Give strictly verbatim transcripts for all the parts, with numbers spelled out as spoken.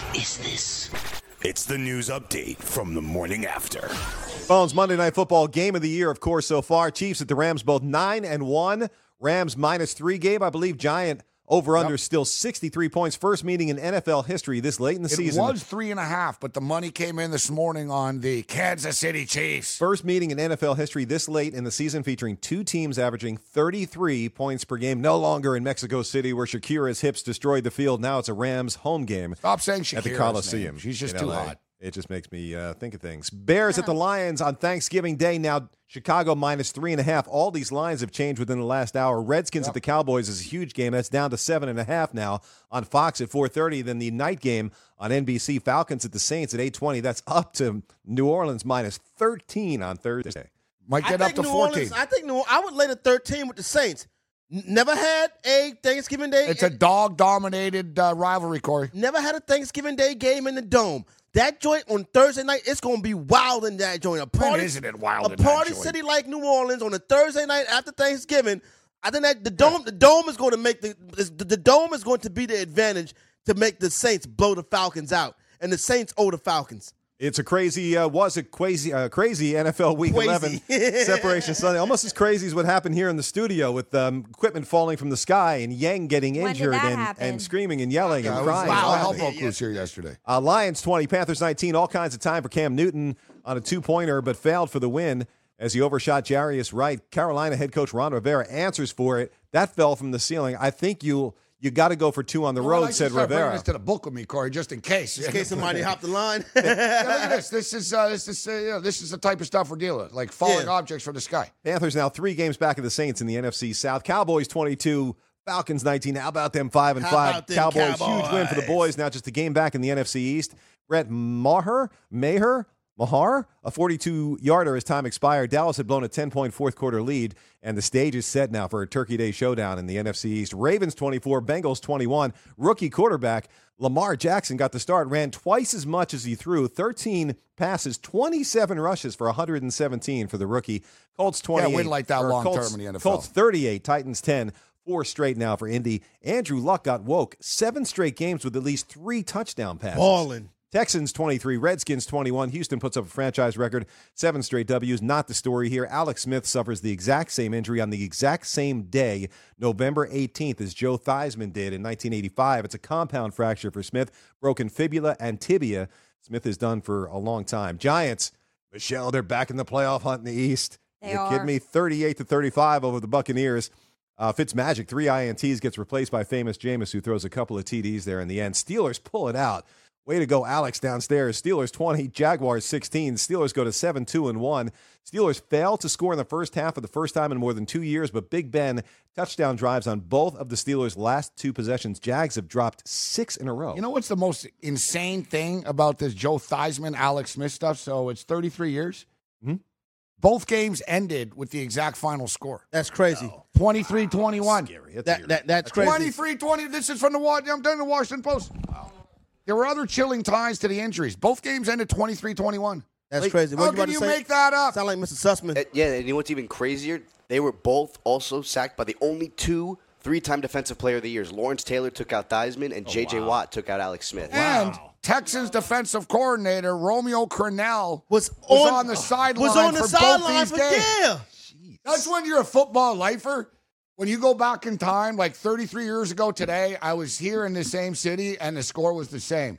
is this? It's the news update from the morning after. Phones Monday Night Football game of the year, of course, so far. Chiefs at the Rams, both nine and one. Rams minus three. Gabe, I believe Giant over-under yep. still sixty-three points. First meeting in N F L history this late in the it season. It was three and a half, but the money came in this morning on the Kansas City Chiefs. First meeting in N F L history this late in the season featuring two teams averaging thirty-three points per game. No longer in Mexico City where Shakira's hips destroyed the field. Now it's a Rams home game. Stop saying Shakira's at the Coliseum. Name. She's just in too L A. hot. It just makes me uh, think of things. Bears at the Lions on Thanksgiving Day. Now, Chicago minus three and a half. All these lines have changed within the last hour. Redskins yep. at the Cowboys is a huge game. That's down to seven and a half now on Fox at four thirty. Then the night game on N B C, Falcons at the Saints at eight twenty. That's up to New Orleans minus thirteen on Thursday. Might get up to New fourteen. Orleans, I think New I would lay the thirteen with the Saints. N- never had a Thanksgiving Day. It's a dog-dominated uh, rivalry, Corey. Never had a Thanksgiving Day game in the Dome. That joint on Thursday night, it's going to be wild in that joint. A party, when isn't it wild a in that party joint? city like New Orleans on a Thursday night after Thanksgiving. I think that the dome, the dome is going to make the, the the dome is going to be the advantage to make the Saints blow the Falcons out, and the Saints owe the Falcons. It's a crazy, uh, was a crazy, uh, crazy N F L Week Crazy. eleven separation Sunday. Almost as crazy as what happened here in the studio with um, equipment falling from the sky and Yang getting When did injured that and, happen? and screaming and yelling Yeah, and it was- crying. Wow, and Helpo laughing. was here yesterday. Uh, Lions twenty, Panthers nineteen. All kinds of time for Cam Newton on a two-pointer, but failed for the win as he overshot Jarius Wright. Carolina head coach Ron Rivera answers for it. That fell from the ceiling. I think you you got to go for two on the Well, road, I said should start bringing Rivera. this to the book with me, Corey, just in case. In case somebody hopped the line. yeah, look at this. This is uh, this is uh, you know, this is the type of stuff we're dealing with, like falling Yeah. objects from the sky. Panthers now three games back of the Saints in the N F C South. Cowboys twenty-two, Falcons nineteen. How about them five and How five? about them Cowboys, Cowboys? huge win for the boys. Now just a game back in the N F C East. Brett Maher, Maher, Mahar, a forty-two-yarder as time expired. Dallas had blown a ten-point fourth-quarter lead, and the stage is set now for a Turkey Day showdown in the N F C East. Ravens twenty-four, Bengals twenty-one. Rookie quarterback Lamar Jackson got the start, ran twice as much as he threw, thirteen passes, twenty-seven rushes for one hundred seventeen for the rookie. Colts twenty-eight. Yeah, win like that or long Colts- term in the N F L. Colts thirty-eight, Titans ten. Four straight now for Indy. Andrew Luck got woke. Seven straight games with at least three touchdown passes. Ballin'. Texans twenty-three, Redskins twenty-one. Houston puts up a franchise record, seven straight W's. Not the story here. Alex Smith suffers the exact same injury on the exact same day, November eighteenth, as Joe Theismann did in nineteen eighty-five. It's a compound fracture for Smith, broken fibula and tibia. Smith is done for a long time. Giants, Michelle, they're back in the playoff hunt in the East. They you are. kidding me? thirty-eight to thirty-five over the Buccaneers. Uh, Fitzmagic, three I N Ts, gets replaced by famous Jameis, who throws a couple of T Ds there in the end. Steelers pull it out. Way to go, Alex, downstairs. Steelers twenty, Jaguars sixteen. Steelers go to seven two and one. Steelers fail to score in the first half for the first time in more than two years, but Big Ben touchdown drives on both of the Steelers' last two possessions. Jags have dropped six in a row. You know what's the most insane thing about this Joe Theismann, Alex Smith stuff? So it's thirty-three years. Mm-hmm. Both games ended with the exact final score. That's crazy. twenty-three twenty-one. Scary. That's That, weird. that that's crazy. twenty-three twenty. This is from the Wa- I'm done the Washington Post. There were other chilling ties to the injuries. Both games ended twenty-three twenty-one. That's Like, crazy. What How you about can to you say? make that up? Sound like Mister Sussman. Uh, yeah, and you know what's even crazier? They were both also sacked by the only two three-time Defensive Player of the Years. Lawrence Taylor took out Theismann, and J J wow. Watt took out Alex Smith. And Texans defensive coordinator Romeo Crennel was was on, on the sideline was on the for sideline both for these games. yeah. That's when you're a football lifer. When you go back in time, like thirty-three years ago today, I was here in the same city, and the score was the same.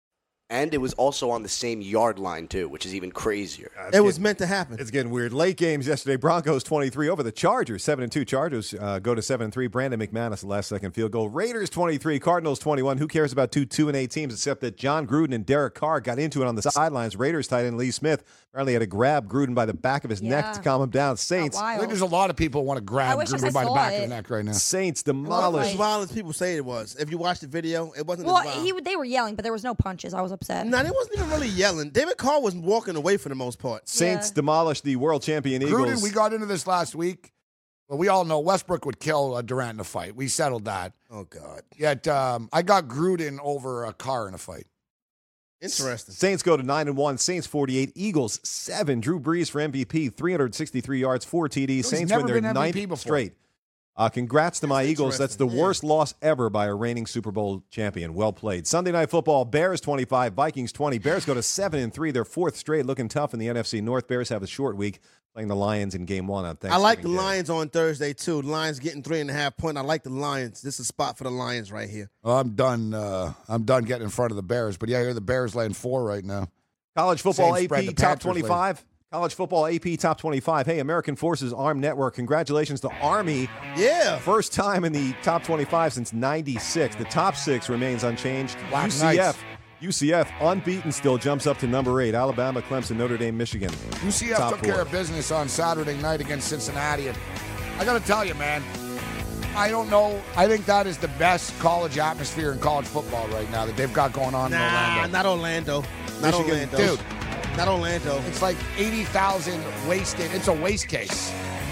And it was also on the same yard line, too, which is even crazier. Uh, It it's was getting- meant to happen. It's getting weird. Late games yesterday. Broncos twenty-three over the Chargers. seven and two Chargers uh, go to seven and three. Brandon McManus, the last second field goal. Raiders twenty-three, Cardinals twenty-one. Who cares about two two and eight teams except that John Gruden and Derek Carr got into it on the sidelines. Raiders tight end Lee Smith apparently had to grab Gruden by the back of his neck Yeah. to calm him down. Saints. I think there's a lot of people who want to I grab wish I Gruden by the saw back of it. the neck right now. Saints It wasn't demolished. as violent as people say it was. If you watch the video, it wasn't Well, as violent. he would- they were yelling, but there was no punches. I was upset. No, they wasn't even really yelling. David Carr was walking away for the most part. Saints Yeah. demolished the world champion Gruden, Eagles. we got into this last week. Well, we all know Westbrook would kill uh, Durant in a fight. We settled that. Oh, God. Yet um, I got Gruden over a Carr in a fight. Interesting. Saints go to nine and one. Saints forty-eight. Eagles seven. Drew Brees for M V P. three hundred sixty-three yards, four T Ds. He's Saints never win their been M V P ninth before. straight. Uh, congrats to my That's Eagles. That's the interesting. Yeah. worst loss ever by a reigning Super Bowl champion. Well played. Sunday Night Football, Bears twenty-five, Vikings twenty. Bears go to seven and three. Their fourth straight, looking tough in the N F C North. Bears have a short week playing the Lions in game one on Thanksgiving I like the Day. Lions on Thursday, too. The Lions getting three and a half point. I like the Lions. This is a spot for the Lions right here. Well, I'm done. Uh, I'm done getting in front of the Bears. But yeah, I hear the Bears laying four right now. College football Same A spread P the top Panthers twenty-five. College football A P top twenty-five. Hey, American Forces Armed Network. Congratulations to Army. Yeah. First time in the top twenty-five since ninety-six. The top six remains unchanged. Black U C F. Knights. U C F unbeaten still jumps up to number eight. Alabama, Clemson, Notre Dame, Michigan. U C F Top took four. care of business on Saturday night against Cincinnati. And I got to tell you, man, I don't know. I think that is the best college atmosphere in college football right now that they've got going on in Nah, Orlando. not Orlando. Not Michigan, Orlando. dude. Not Orlando. It's like eighty thousand wasted. It's a waste case.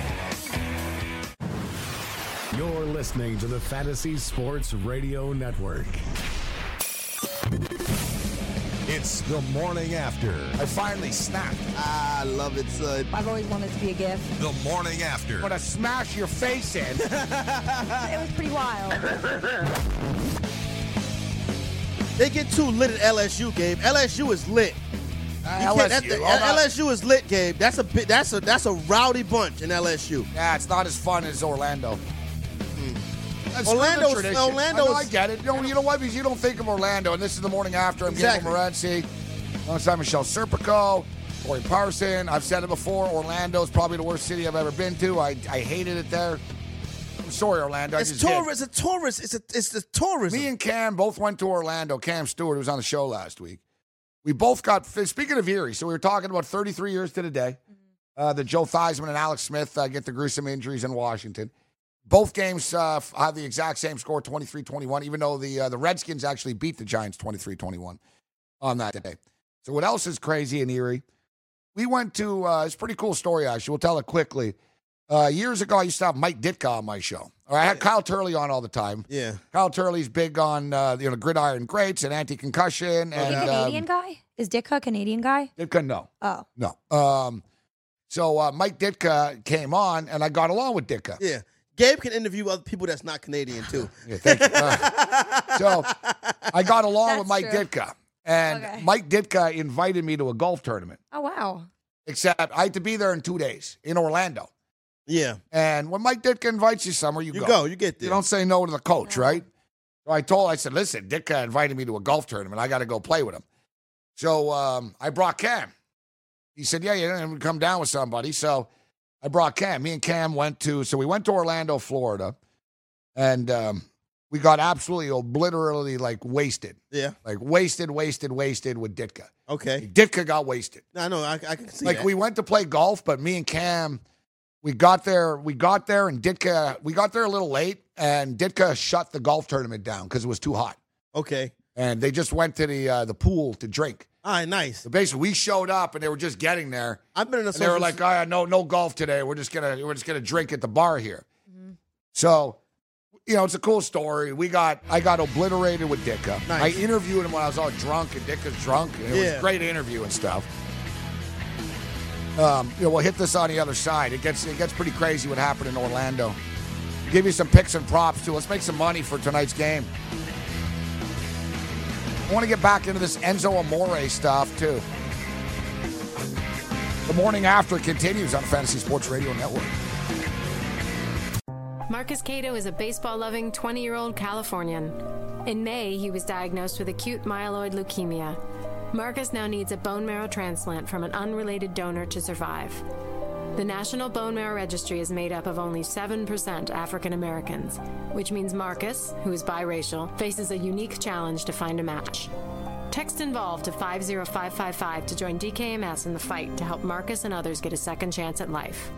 You're listening to the Fantasy Sports Radio Network. It's the morning after. I finally snapped. I love it, son. I've always wanted to be a gift. The morning after. I'm going to smash your face in. It was pretty wild. They get too lit at L S U, Gabe. L S U is lit. Uh, You L can't- S that- U. that- hold on. L S U is lit, Gabe. That's a bit. That's a that's a rowdy bunch in L S U. Yeah, it's not as fun as Orlando. That's Orlando's- the tradition. Orlando's- I, know, I get it. You know, you know what? Because you don't think of Orlando, and this is the morning after. I'm Exactly. Gabriel Morency, alongside Michelle Serpico, Corey Parson. I've said it before. Orlando is probably the worst city I've ever been to. I, I hated it there. I'm sorry, Orlando. I It's just did. tourist. It's a tourist. It's a it's the tourism. Me and Cam both went to Orlando. Cam Stewart, who was on the show last week. We both got, speaking of Erie, so we were talking about thirty-three years to the day uh, that Joe Theismann and Alex Smith uh, get the gruesome injuries in Washington. Both games uh, have the exact same score, twenty-three twenty-one, even though the uh, the Redskins actually beat the Giants twenty-three twenty-one on that day. So what else is crazy in Erie? We went to, uh, it's a pretty cool story, actually. We'll tell it quickly. Uh, years ago, I used to have Mike Ditka on my show. Or I had Kyle Turley on all the time. Yeah. Kyle Turley's big on uh, you know gridiron greats and anti-concussion. Is he And a Canadian um, guy? Is Ditka a Canadian guy? Ditka, no. Oh. No. Um, so uh, Mike Ditka came on, and I got along with Ditka. Yeah. Gabe can interview other people that's not Canadian too. Yeah, thank you. Uh, so I got along with That's Mike true. Ditka. And Okay. Mike Ditka invited me to a golf tournament, Oh, wow. except I had to be there in two days in Orlando. Yeah. And when Mike Ditka invites you somewhere, you, You go. go. You get there. You don't say no to the coach, No. right? So I told, I said, listen, Ditka invited me to a golf tournament. I got to go play with him. So um, I brought Cam. He said, yeah, you didn't come down with somebody. So I brought Cam. Me and Cam went to, so we went to Orlando, Florida, and um, we got absolutely obliterated, like wasted. Yeah. Like wasted, wasted, wasted with Ditka. Okay. Ditka got wasted. I know. I, I can see Like that. we went to play golf, but me and Cam, we got there. We got there, and Ditka. We got there a little late, and Ditka shut the golf tournament down because it was too hot, Okay. and they just went to the uh, the pool to drink. All right. Nice. So basically, we showed up, and they were just getting there, I've been in a and they were social- like, "Oh, no, no golf today. We're just gonna we're just gonna drink at the bar here." So, you know, it's a cool story. We got I got obliterated with Ditka. Nice. I interviewed him when I was all drunk, and Ditka's drunk, and it was Yeah. a great interview and stuff. Um, you know, we'll hit this on the other side. It gets it gets pretty crazy what happened in Orlando. Give you some picks and props too. Let's make some money for tonight's game. I want to get back into this Enzo Amore stuff too. The morning after continues on Fantasy Sports Radio Network. Marcus Cato is a baseball-loving twenty-year-old Californian. In May, he was diagnosed with acute myeloid leukemia. Marcus now needs a bone marrow transplant from an unrelated donor to survive. The National Bone Marrow Registry is made up of only seven percent African Americans, which means Marcus, who is biracial, faces a unique challenge to find a match. Text involved to five zero five five five to join D K M S in the fight to help Marcus and others get a second chance at life.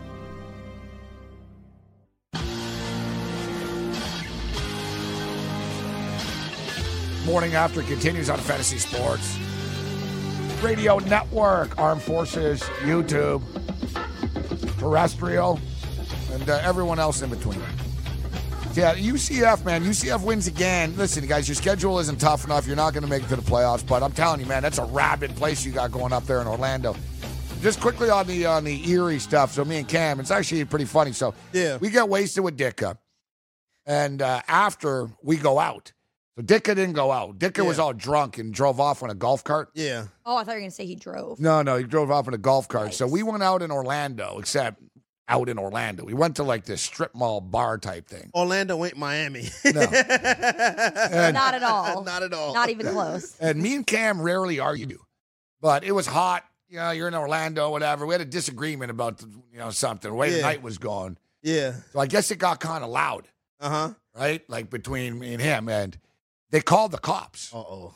Morning after continues on Fantasy Sports Radio Network, Armed Forces, YouTube, terrestrial, and uh, everyone else in between. Yeah, U C F, man. U C F wins again. Listen, guys, your schedule isn't tough enough. You're not going to make it to the playoffs, but I'm telling you, man, that's a rabid place you got going up there in Orlando. Just quickly on the on the Erie stuff. So me and Cam, it's actually pretty funny. So Yeah. we get wasted with Ditka. And uh, after we go out, so Ditka didn't go out. Ditka Yeah. was all drunk and drove off on a golf cart. Yeah. Oh, I thought you were going to say he drove. No, no, he drove off in a golf cart. So Nice. we went out in Orlando, except out in Orlando. We went to like this strip mall bar type thing. Orlando ain't Miami. No. And, Not at all. Not at all. Not even close. and me and Cam rarely argue, but it was hot. You know, you're in Orlando, whatever. We had a disagreement about, you know, something, the way the Yeah. night was going. Yeah. So I guess it got kind of loud, Uh huh. right? Like between me and him. And they called the cops, Uh oh.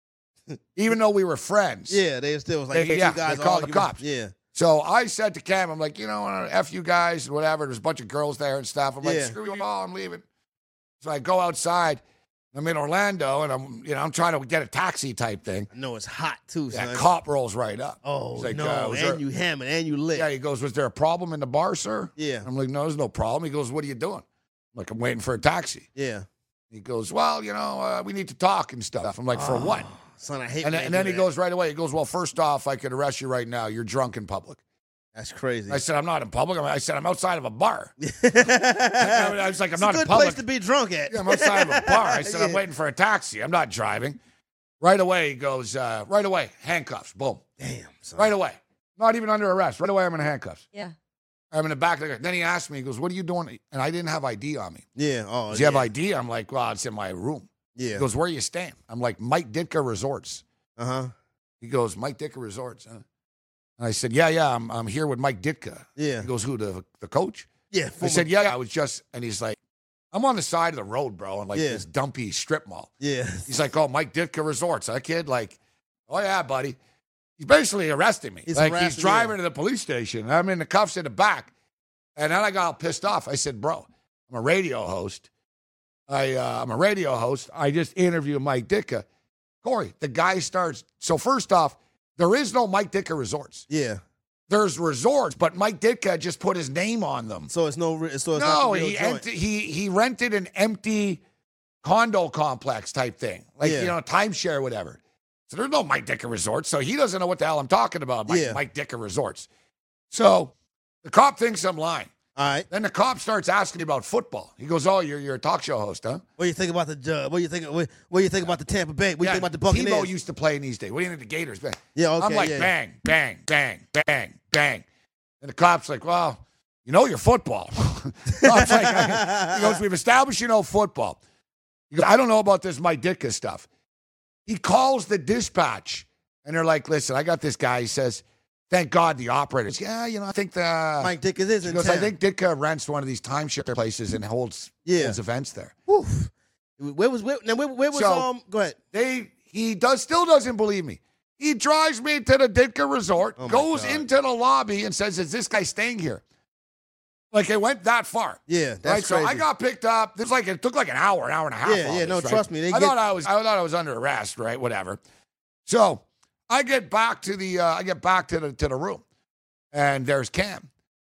even though we were friends. Yeah, they still was like, They- hey, yeah, you guys they called the arguing. cops. Yeah. So I said to Cam, I'm like, you know, F you guys and whatever. There's a bunch of girls there and stuff. I'm like, Yeah. screw you all, I'm leaving. So I go outside. I'm in Orlando, and I'm, you know, I'm trying to get a taxi type thing. I know it's hot too, That son. cop rolls right up. Oh He's like, no, uh, was and there- you hammered and you lit. Yeah, he goes, was there a problem in the bar, sir? Yeah. I'm like, no, there's no problem. He goes, what are you doing? I'm like, I'm waiting for a taxi. Yeah. He goes, well, you know, uh, we need to talk and stuff. I'm like, for what? Son, I hate. And, when then- they and do then he that. goes right away. He goes, well, first off, I could arrest you right now. You're drunk in public. That's crazy. I said, I'm not in public. I said, I'm outside of a bar. I, I was like, I'm It's not a in good public. place to be drunk at. Yeah, I'm outside of a bar. I said, I'm Yeah. waiting for a taxi. I'm not driving. Right away, he goes, uh, right away, handcuffs. Boom. Damn. Son. Right away. Not even under arrest. Right away, I'm in handcuffs. Yeah. I'm in the back of the car. Then he asked me, he goes, what are you doing? And I didn't have I D on me. Yeah. Oh. Does he yeah. have I D? I'm like, well, it's in my room. Yeah. He goes, where are you staying? I'm like, Mike Ditka Resorts. Uh huh. He goes, Mike Ditka Resorts, huh? And I said, yeah, yeah, I'm, I'm here with Mike Ditka. Yeah. He goes, who, the, the coach? Yeah. I former- said, yeah, I was just, and he's like, I'm on the side of the road, bro, in like Yeah. this dumpy strip mall. Yeah. He's like, oh, Mike Ditka Resorts, huh, kid? Like, oh, yeah, buddy. He's basically arresting me. He's like, he's harassing driving you. to the police station. I'm in the cuffs in the back. And then I got all pissed off. I said, bro, I'm a radio host. I, uh, I'm a radio host. I just interviewed Mike Ditka. Corey, the guy starts. So first off, there is no Mike Ditka Resorts. Yeah. There's resorts, but Mike Ditka just put his name on them. So it's no. re- So it's No, not the real he, joint. empty, he he rented an empty condo complex type thing, like, Yeah. you know, timeshare or whatever. So there's no Mike Ditka Resorts, so he doesn't know what the hell I'm talking about, Mike, Yeah. Mike Ditka Resorts. So the cop thinks I'm lying. All right. Then the cop starts asking me about football. He goes, oh, you're, you're a talk show host, huh? What do you think about the? Uh, what do you think? What, what do you think about the Tampa Bay? What do you think about the Buccaneers? Tebow used to play in these days. What do you think of the Gators? Bang. Yeah, okay, I'm like, yeah. bang, bang, bang, bang, bang. And the cop's like, well, you know your football. Cop's like, he goes, we've established you know football. He goes, I don't know about this Mike Ditka stuff. He calls the dispatch, and they're like, listen, I got this guy. He says, thank God the operators. Yeah, you know, I think the... Mike Ditka is He in goes, town. I think Ditka rents one of these timeshare places and holds, Yeah. holds events there. Oof. Where was where, now? Where, where was So- um? Go ahead. They he does still doesn't believe me. He drives me to the Ditka Resort, Oh, my goes God. into the lobby, and says, "Is this guy staying here?" Like it went that far. Yeah, that's right. crazy. So I got picked up. This like it took like an hour, an hour and a half. Yeah, all yeah, this, no, right? trust me, they I get- thought I was I thought I was under arrest, right? Whatever. So I get back to the uh, I get back to the to the room, and there's Cam,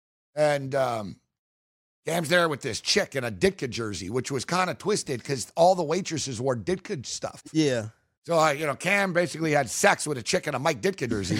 and um, Cam's there with this chick in a Ditka jersey, which was kind of twisted because all the waitresses wore Ditka stuff. Yeah. So, uh, you know, Cam basically had sex with a chick in a Mike Ditka jersey.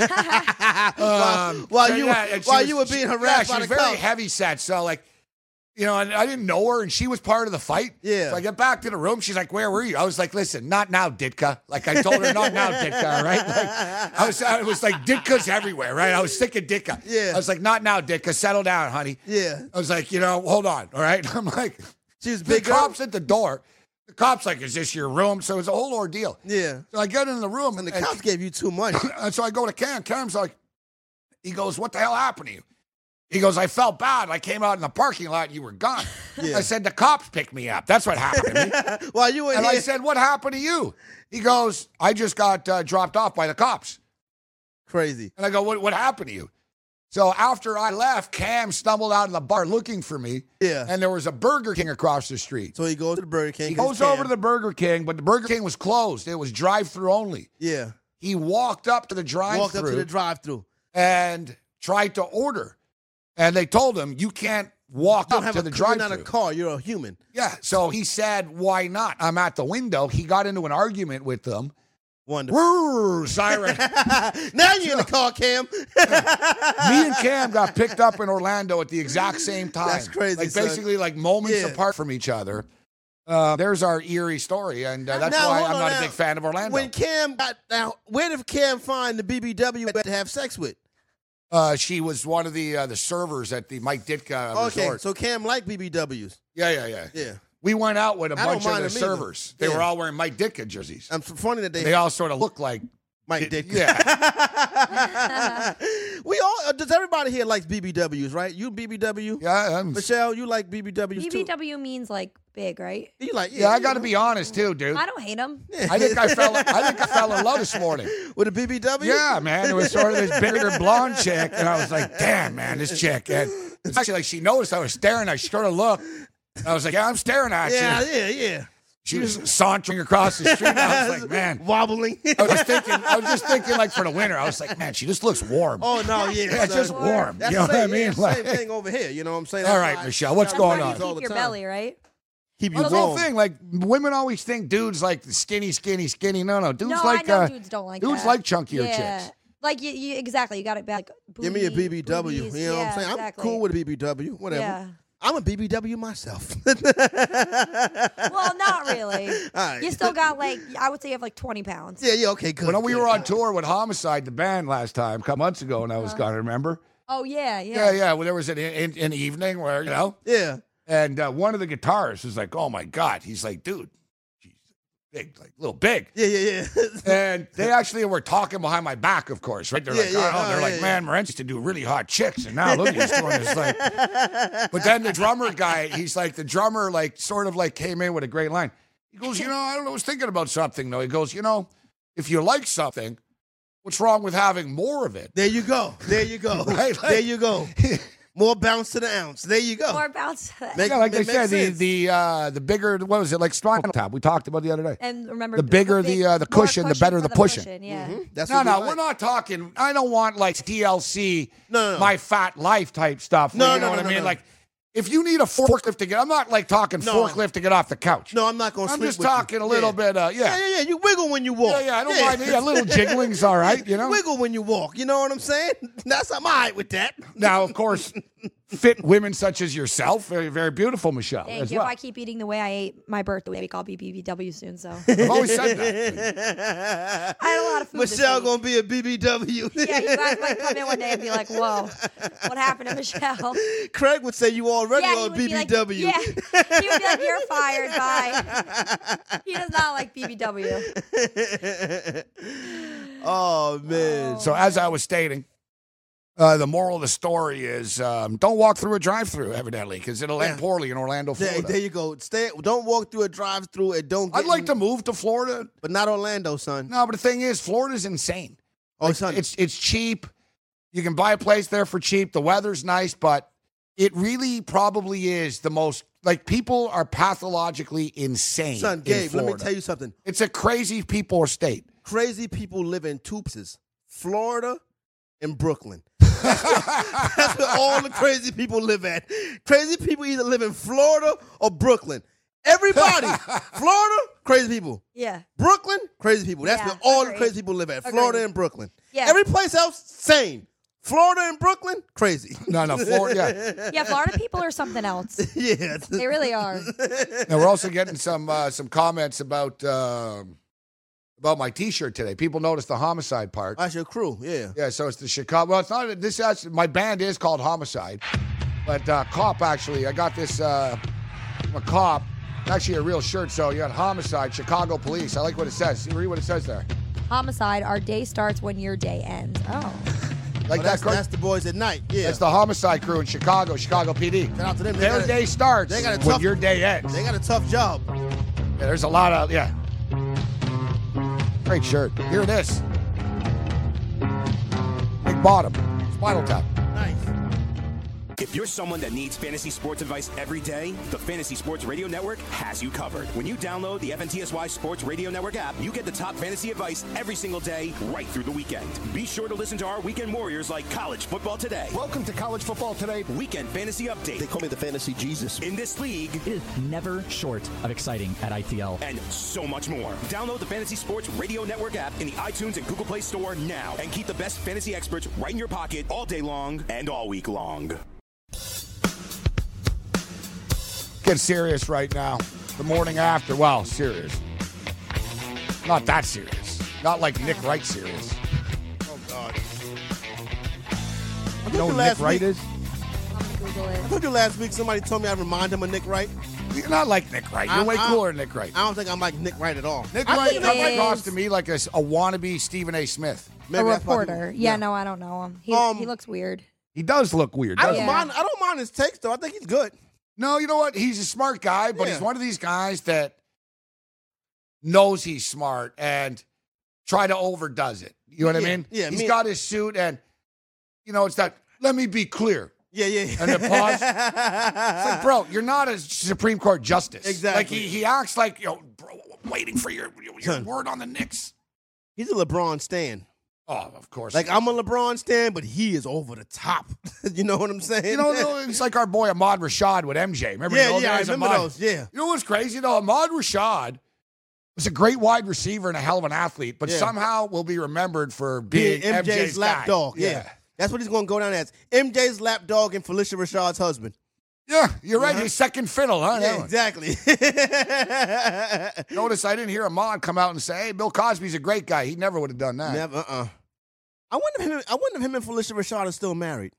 while, Um, while so, you yeah, and she while was- you were being she- harassed yeah, she by was the very cops. heavy set. So, like, you know, and I didn't know her, and she was part of the fight. Yeah. So I get back to the room. She's like, "Where were you?" I was like, "Listen, not now, Ditka." Like I told her, "Not now, Ditka." Right? Like I was, I was like, "Ditka's everywhere." Right? I was sick of Ditka. Yeah. I was like, "Not now, Ditka. Settle down, honey." Yeah. I was like, you know, hold on. All right. I'm like, She was the big girl? cops at the door. The cops like, "Is this your room?" So it was a whole ordeal. Yeah. So I get in the room, And and, the cops gave you too much. and so I go to Cam. Cam's like, he goes, "What the hell happened to you?" He goes, "I felt bad. I came out in the parking lot and you were gone." Yeah. I said, "The cops picked me up. That's what happened to me." While you were And here. I said, "What happened to you?" He goes, "I just got uh, dropped off by the cops." Crazy. And I go, what, what happened to you? So after I left, Cam stumbled out of the bar looking for me. Yeah. And there was a Burger King across the street. So he goes to the Burger King. He 'cause goes Cam- over to the Burger King, but the Burger King was closed. It was drive-through only. Yeah. He walked up to the Walked up to drive-through the drive-through. and tried to order. And they told him, you can't walk You don't up have to a the you're not a drive-through. car. You're a human. Yeah. So he said, why not? I'm at the window. He got into an argument with them. Wonderful. Woo, siren. Now you're in the car, Cam. Me and Cam got picked up in Orlando at the exact same time. That's crazy, Like son. basically like moments Yeah. apart from each other. Uh, there's our eerie story, and uh, that's Now, why hold I'm on not now. a big fan of Orlando. When Cam got now, where did Cam find the B B W to have sex with? Uh, she was one of the uh, the servers at the Mike Ditka Okay, resort. so Cam liked B B Ws. Yeah, yeah, yeah. Yeah. We went out with a I don't bunch of mind the them either. servers. They Yeah. were all wearing Mike Ditka jerseys. I'm funny that they They all sort of look like Mike Dick. Yeah. We all does everybody here likes B B Ws, right? You B B W? Yeah, I'm, Michelle, you like B B Ws B too? B W means like big, right? You like yeah. I got to be honest too, dude. I don't hate them. I think I fell. I think I fell in love this morning. with a B B W? Yeah, man. It was sort of this bigger blonde chick, and I was like, "Damn, man, this chick." And it's actually like she noticed I was staring. I sort of looked. I was like, "Yeah, I'm staring at Yeah, you." yeah, yeah. She was sauntering across the street. And I was like, "Man." Wobbling. I was just thinking. I was just thinking, like for the winter. I was like, "Man, she just looks warm." Oh no, yeah. Yeah, it's just warm. That's You know the what I same, mean? yeah, same Like- thing over here. You know what I'm saying? All That's right, why- Michelle, what's that's why going I on? use all Keep the your time. belly, right? Keep you Well, the whole warm. thing, like women always think dudes like skinny, skinny, skinny. No, no, dudes no, like I know uh, dudes don't like dudes that. like chunkier yeah. chicks. Like you, you exactly. You got it back. Give me a B B W. boobies. You know what I'm Yeah, saying? exactly. I'm cool with a B B W. Whatever. Yeah. I'm a B B W myself. Well, not really. All right. You still got like I would say you have like twenty pounds. Yeah, yeah, okay, good. When we good. were on tour with Homicide, the band, last time, a couple months ago, and I was gone, remember? Oh yeah, yeah. Yeah, yeah. Well, there was an, an, an evening where, you know, Yeah. and uh, one of the guitarists was like, oh my God. He's like, dude, she's big, like little big. Yeah, yeah, yeah. And they actually were talking behind my back, of course, right? They're Yeah, like, yeah. oh, they're Oh, like, yeah, man, Morenz used to do really hot chicks, and now look, he's doing this like. But then the drummer guy, he's like, the drummer, like, sort of like came in with a great line. He goes, you know, I don't know, I was thinking about something though. He goes, you know, if you like something, what's wrong with having more of it? There you go. There you go. Right, like- there you go. More bounce to the ounce. There you go. More bounce. Make- Yeah, like I it said, makes the sense. the uh, the bigger, what was it, like Spinal Tap? We talked about the other day. And remember, The bigger big- the, uh, the more cushion, the better for the pushing. Yeah. That's No, what we no, like. we're not talking. I don't want like D L C, No, no, no. my fat life type stuff. No, you know no, what no, I no, mean? no. Like, if you need a forklift to get, I'm not like talking No. forklift to get off the couch. No, I'm not going to I'm sleep just with you. talking a little Yeah. bit. Uh, Yeah, yeah. yeah, yeah. You wiggle when you walk. Yeah, yeah, I don't mind. Yeah, a little jiggling's all right, you know? Wiggle when you walk. You know what I'm saying? That's I'm all right with that. Now, of course, fit women such as yourself, very, very beautiful, Michelle, Thank as you. well. If I keep eating the way I ate my birthday week, I'll be B B W soon. So I've always said that. I had a lot of food. this Michelle week. gonna be a B B W. Yeah, you guys might come in one day and be like, "Whoa, what happened to Michelle?" Craig would say you already Yeah, he on would be B B W. like, yeah, he would be like, "You're fired." Bye. He does not like B B W. Oh man. So, as I was stating, uh, the moral of the story is um, don't walk through a drive-through, evidently, because it'll end Yeah. poorly in Orlando, There, Florida. there you go. Stay. Don't walk through a drive-through and don't. Get I'd like in- to move to Florida. but not Orlando, son. No, but the thing is, Florida's insane. Oh, son. It's it's cheap. You can buy a place there for cheap. The weather's nice, but it really probably is the most, like, people are pathologically insane. Son, in Gabe, let me Florida. tell you something. It's a crazy people state. Crazy people live in two places: Florida and Brooklyn. That's where, that's where all the crazy people live at. Crazy people either live in Florida or Brooklyn. Everybody, Florida, crazy people. Yeah. Brooklyn, crazy people. That's Yeah, where all agreed. the crazy people live at. Agreed. Florida and Brooklyn. Yeah. Every place else, same. Florida and Brooklyn, crazy. No, no, Florida. Yeah. Yeah, Florida people are something else. Yeah. They really are. Now we're also getting some uh, some comments about um about my T-shirt today. People noticed the homicide part. That's your crew, yeah. Yeah, so it's the Chicago. Well, it's not. This actually, my band is called Homicide, but uh, Cop actually. I got this uh, from a cop. It's actually a real shirt. So you got Homicide, Chicago Police. I like what it says. You read what it says there. Homicide, our day starts when your day ends. Oh. Like Oh, that. that's, Craig? that's the boys at night, yeah. That's the Homicide crew in Chicago, Chicago P D. Shout out to them. They Their got a- day starts they got a when tough- your day ends. They got a tough job. Yeah, there's a lot of yeah. Great shirt. Here it is. Big bottom. Spinal Tap. Nice. If you're someone that needs fantasy sports advice every day, the Fantasy Sports Radio Network has you covered. When you download the F N T S Y Sports Radio Network app, you get the top fantasy advice every single day, right through the weekend. Be sure to listen to our weekend warriors like College Football Today. Welcome to College Football Today. Weekend Fantasy Update. They call me the Fantasy Jesus. In this league, It is never short of exciting at I T L. and so much more. Download the Fantasy Sports Radio Network app in the iTunes and Google Play Store now and keep the best fantasy experts right in your pocket all day long and all week long. Get serious right now. The morning after. Well, serious. Not that serious. Not like Nick Wright serious. Oh, God. You know who Nick Wright is? I'm gonna Google it. I told you last week somebody told me I remind him of Nick Wright. You're not like Nick Wright. You're I- way I- cooler than Nick Wright. I don't think I'm like Nick Wright at all. Nick I Wright think comes he across is. to me like a, s- a wannabe Stephen A. Smith. Maybe a that's why reporter. people- Yeah, no, I don't know him. He, Um, he looks weird. He does look weird, I doesn't don't he? Yeah. mind. I don't mind his takes though. I think he's good. No, you know what? He's a smart guy, but Yeah. he's one of these guys that knows he's smart and try to overdoes it. You know what I Yeah, mean? yeah, He's me- got his suit and, you know, it's that, let me be clear. Yeah, yeah. yeah. And the pause. It's like, bro, you're not a Supreme Court justice. Exactly. Like, he, he acts like, you know, bro, waiting for your, your Son. word on the Knicks. He's a LeBron stan. Oh, of course. Like I'm a LeBron stan, but he is over the top. You know what I'm saying? You know, though, it's like our boy Ahmad Rashad with M J. Remember yeah, the old yeah, I days? remember Ahmad? those. Yeah. You know what's crazy, though? Ahmad Rashad was a great wide receiver and a hell of an athlete, but Yeah. somehow will be remembered for being Being M J's, M J's lap guy. dog. Yeah. That's what he's going to go down as. M J's lap dog and Felicia Rashad's husband. Yeah, you're right. Uh-huh. His second fiddle, huh? Yeah, That one. exactly. Notice I didn't hear Ahmad come out and say, hey, Bill Cosby's a great guy. He never would have done that. Never, uh-uh. I wonder if him, I wonder if him and Felicia Rashad are still married.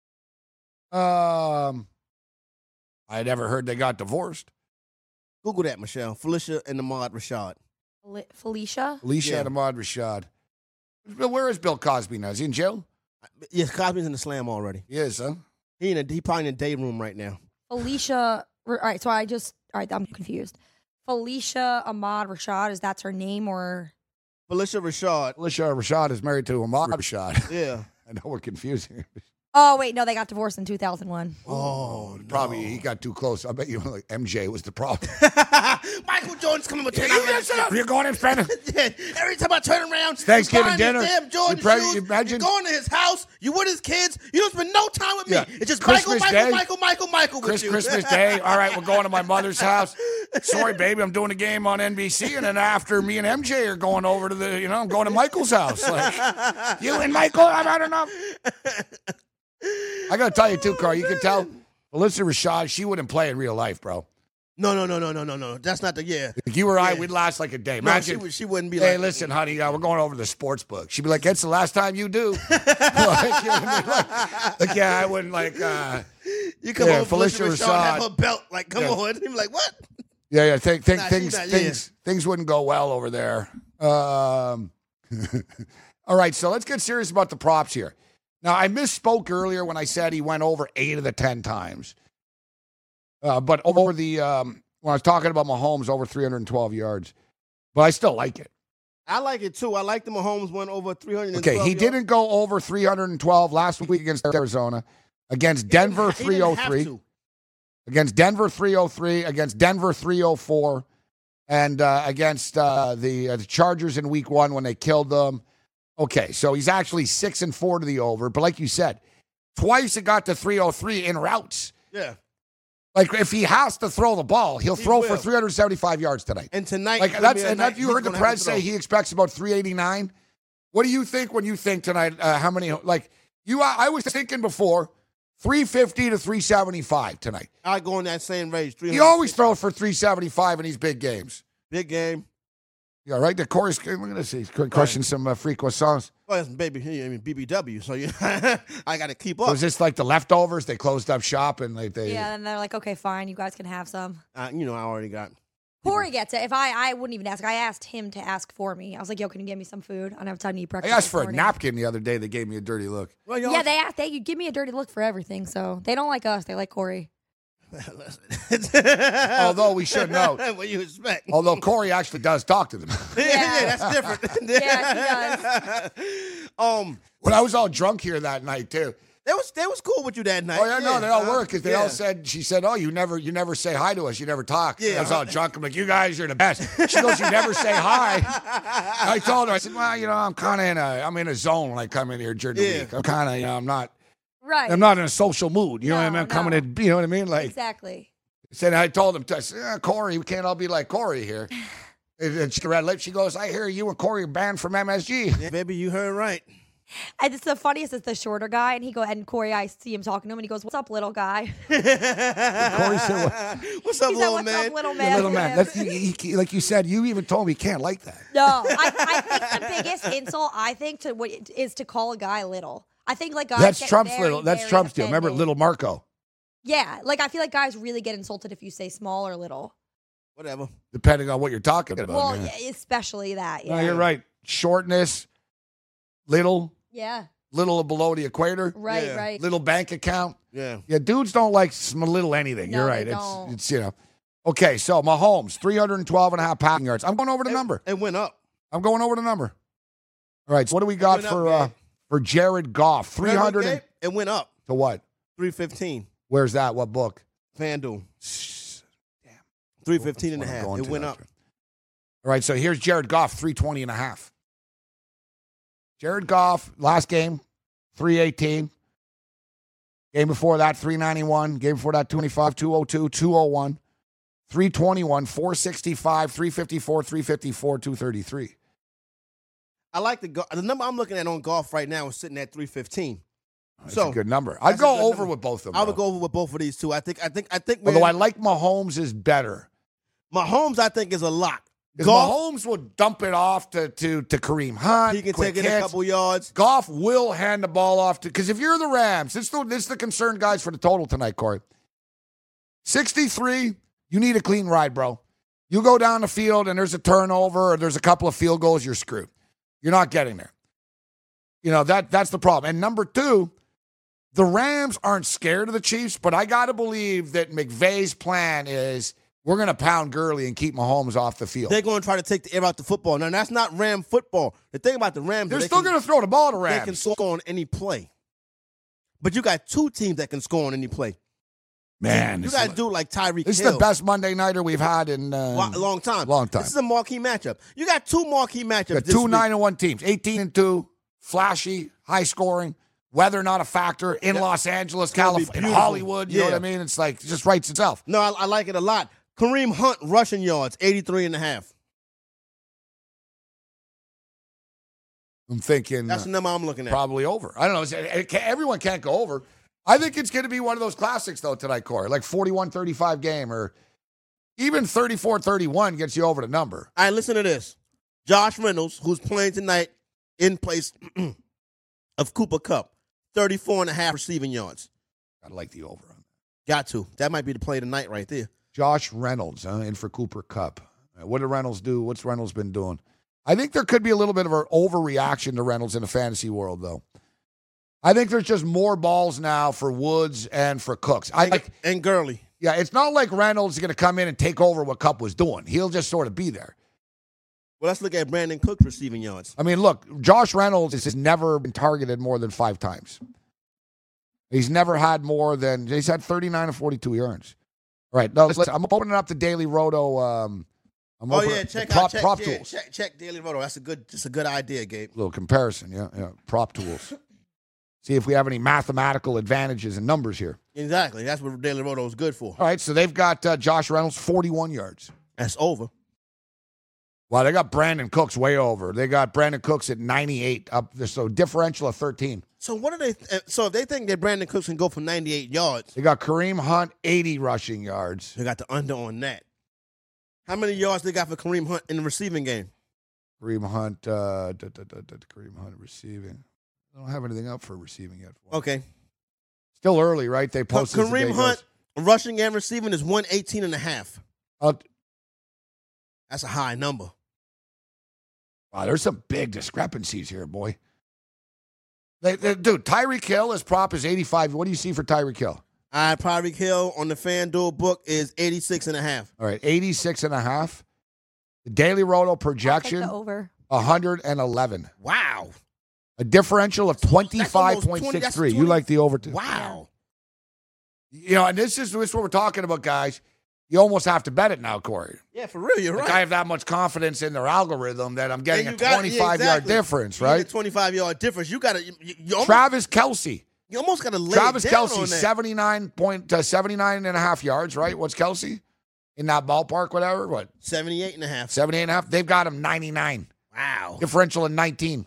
Um, I never heard they got divorced. Google that, Michelle. Felicia and Ahmad Rashad. Fel- Felicia? Alicia Yeah. and Ahmad Rashad. But where is Bill Cosby now? Is he in jail? Yes, Cosby's in the slam already. He is, huh? He in a, he probably in a day room right now. Felicia. All right, so I just. All right, I'm confused. Felicia Ahmad Rashad, is that her name or? Felicia Rashad. Alicia Rashad is married to Ahmad Rashad. Yeah. I know we're confusing. Oh, wait, no, they got divorced in two thousand one. Oh, Probably he got too close. I bet you like M J was the problem. Michael Jordan's coming with ten You're going in, Spanner. Yeah, every time I turn around, It's Thanksgiving you dinner. Damn Jordan You pre- shoes. you imagine- You're going to his house. You with his kids. You don't spend no time with me. Yeah. It's just Christmas Michael, Michael, Day. Michael, Michael, Michael with Chris, you. Christmas Day. All right, we're going to my mother's house. Sorry, baby, I'm doing a game on N B C, and then after me and M J are going over to the, you know, I'm going to Michael's house. Like, you and Michael, I've had enough. I got to tell you, too, Carl, you can tell Melissa Rashad, she wouldn't play in real life, bro. No, no, no, no, no, no, no. That's not the yeah. Like you or I, Yeah. we'd last like a day. No, Imagine, she, would- she wouldn't be hey, like. listen, honey, uh, we're going over to the sports book. She'd be like, it's the last time you do. like, you know what I mean? like, like, yeah, I wouldn't like, uh, You come yeah, home, Felicia Felicia Rashad, have Rashad. her belt. Like, come Yeah. on. He'd be like, what? yeah, yeah, think, think, Nah, she things, not- yeah. things, things wouldn't go well over there. Um, all right, so let's get serious about the props here. Now, I misspoke earlier when I said he went over eight of the ten times. Uh, but over the, um, when I was talking about Mahomes, over three hundred twelve yards. But I still like it. I like it too. I like the Mahomes went over three hundred twelve Okay, he yards. didn't go over three hundred twelve last week against Arizona, against Denver He three didn't oh have three, to. against Denver three oh three, against Denver three oh four, and uh, against uh, the, uh, the Chargers in week one when they killed them. Okay, so he's actually six and four to the over, but like you said, twice it got to three oh three in routes. Yeah. Like if he has to throw the ball, he'll He throw for will. three hundred seventy-five yards tonight. And tonight, Like is gonna that's be a and night that you he's heard the gonna have press to say throw. he expects about three eighty-nine. What do you think when you think tonight? Uh, how many? Like you, I, I was thinking before, three fifty to three seventy-five tonight. I go in that same range. He always throws for three seventy-five in these big games. Big game. Yeah, right. The Corey's look at this. He's crushing some uh, free croissants. Oh, that's baby. I mean B B W. So you, I got to keep up. Was this like the leftovers? They closed up shop and they, they Yeah, and they're like, okay, fine, you guys can have some. Uh, you know, I already got. Corey gets it. If I, I wouldn't even ask. I asked him to ask for me. I was like, yo, can you get me some food? I don't have time to eat I breakfast. asked this for a morning. napkin the other day. They gave me a dirty look. Well, y'all- Yeah, they asked. They give me a dirty look for everything. So they don't like us. They like Corey. Although we should know. What you expect? Although Corey actually does talk to them. yeah, yeah, that's different. Yeah, he does. um, When I was all drunk here that night too. they was they was cool with you that night. Oh yeah, no, they all uh, were because they yeah. all said. She said, "Oh, you never, you never say hi to us. You never talk." Yeah. I was all drunk. I'm like, "You guys are the best." She goes, "You never say hi." I told her, I said, "Well, you know, I'm kind of in a, I'm in a zone when I come in here during the Yeah. week. I'm kind of, you know, I'm not, Right. I'm not in a social mood. You know what I No, mean? I'm coming no. in, you know what I mean? Like, Exactly. said I told him, I said, yeah, Corey, we can't all be like Corey here. And and she red lip. She goes, "I hear you and Corey are banned from M S G." Yeah, baby, you heard right. And it's the funniest is the shorter guy, and he go and Corey, I see him talking to him, and he goes, "What's up, little guy?" Corey said, what? What's up, He said, little "What's man? up, little Yeah, man?" little man. That's, he, he, like you said, you even told me you can't like that. No, I, I think the biggest insult I think to what is to call a guy little. I think like guys That's get Trump's very, little. That's very Trump's deal. Remember, offended. little Marco. Yeah, like I feel like guys really get insulted if you say small or little. Whatever. Depending on what you're talking about. Well, yeah. yeah, especially that. Yeah, No, you're right. Shortness, little, Yeah, little below the equator, right, Yeah. right. little bank account. Yeah. Yeah, dudes don't like sm- little anything. No, You're they right. It's, don't. it's, you know. Okay, so Mahomes, three hundred twelve and a half passing yards. I'm going over the number. It went up. I'm going over the number. All right, so what do we got went up, for uh, Gabe. for Jared Goff? three hundred Remember, and, Gabe? It went up. to what? three fifteen. Where's that? What book? FanDuel. three fifteen and a That's what I'm half. going It to, went that's up. right. All right, so here's Jared Goff, three twenty and a half. Jared Goff, last game, three eighteen. Game before that, three ninety-one. Game before that, twenty-five, two oh two, two oh one, three twenty-one, four sixty-five, three fifty-four, three fifty-four, two thirty-three. I like the go- the number I'm looking at on golf right now is sitting at three fifteen. That's So a good number. I'd that's a go good over number. with both of them. I would though. go over with both of these two. I think I think I think Although I man, like Mahomes is better. Mahomes I think is a lock. Because Golf, Mahomes will dump it off to, to, to Kareem Hunt. he can quick take it a hits. couple yards. Goff will hand the ball off to, because if you're the Rams, this is the, this is the concern, guys, for the total tonight, Corey. sixty-three, you need a clean ride, bro. You go down the field and there's a turnover or there's a couple of field goals, you're screwed. You're not getting there. You know, that that's the problem. And number two, the Rams aren't scared of the Chiefs, but I got to believe that McVay's plan is we're going to pound Gurley and keep Mahomes off the field. They're going to try to take the air out the football. Now, that's not Ram football. The thing about the Rams, They're they still can- going to throw the ball to They Rams. can score on any play. But you got two teams that can score on any play. Man, You this got to is- do it like Tyreek This is Hill. the best Monday nighter we've had in uh, Wa- a long time. Long time. This is a marquee matchup. You got two marquee matchups. You got this two week. nine and one teams, eighteen and two, flashy, high scoring. Weather not a factor in Yep. Los Angeles, gonna be California, in beautiful. Hollywood. You know Yeah. what I mean? It's like it just writes itself. No, I, I like it a lot. Kareem Hunt rushing yards, eighty-three and a half. I'm thinking That's uh, the number I'm looking at. probably over. I don't know. It's- it- it can't- everyone can't go over. I think it's going to be one of those classics though tonight, Corey, like forty-one thirty-five game or even thirty-four thirty-one gets you over the number. All right, listen to this. Josh Reynolds, who's playing tonight in place of Cooper Kupp, thirty-four and a half receiving yards. I like the over. Got to. That might be the play tonight right there. Josh Reynolds, huh, in for Cooper Kupp. Uh, What did Reynolds do? What's Reynolds been doing? I think there could be a little bit of an overreaction to Reynolds in the fantasy world, though. I think there's just more balls now for Woods and for Cooks. I like, And Gurley. yeah, it's not like Reynolds is going to come in and take over what Kupp was doing. He'll just sort of be there. Well, let's look at Brandon Cook's receiving yards. I mean, look, Josh Reynolds has never been targeted more than five times. He's never had more than he's had thirty-nine and forty-two yards. All right, now, let's, I'm opening up the Daily Roto. Um, I'm Oh opening yeah, up check the prop, out check, prop yeah, tools. check check Daily Roto. That's a good just a good idea, Gabe. Little comparison, yeah, yeah. Prop tools. See if we have any mathematical advantages in numbers here. Exactly. That's what Daily Roto is good for. All right, so they've got uh, Josh Reynolds, forty-one yards. That's over. Well, they got Brandon Cooks way over. They got Brandon Cooks at ninety-eight, up there, so differential of thirteen. So what are they? uh, So if they think that Brandon Cooks can go for ninety-eight yards, They got Kareem Hunt, eighty rushing yards. they got the under on that. How many yards they got for Kareem Hunt in the receiving game? Kareem Hunt, uh, da, da, da, da, Kareem Hunt receiving. I don't have anything up for receiving yet. For Okay. Still early, right? They posted as the day Kareem Hunt goes. rushing and receiving is one eighteen and a half. Uh, That's a high number. wow, there's some big discrepancies here, boy. They, they, dude, Tyreek Hill, his prop is eighty-five. What do you see for Tyreek Hill? All right, Tyreek Hill on the FanDuel book is eighty-six and a half. All right, eighty-six and a half. The Daily Roto I'll take projection, the over. one hundred eleven. Wow. A differential of twenty-five point six three. You like the over, too. Wow. You know, and this is, this is what we're talking about, guys. You almost have to bet it now, Corey. Yeah, for real, you're Like, right. I have that much confidence in their algorithm that I'm getting And a you got- yeah, twenty-five-yard exactly. difference, You need right? a twenty-five yard difference. You got to. You, you, almost, Travis Kelce. you almost got to lay Travis it down Kelce, on that. seventy-nine point, uh, seventy-nine and a half yards, right? What's Kelce? In that ballpark, whatever? What? seventy-eight and a half. seventy-eight and a half? They've got him ninety-nine. Wow. Differential in nineteen.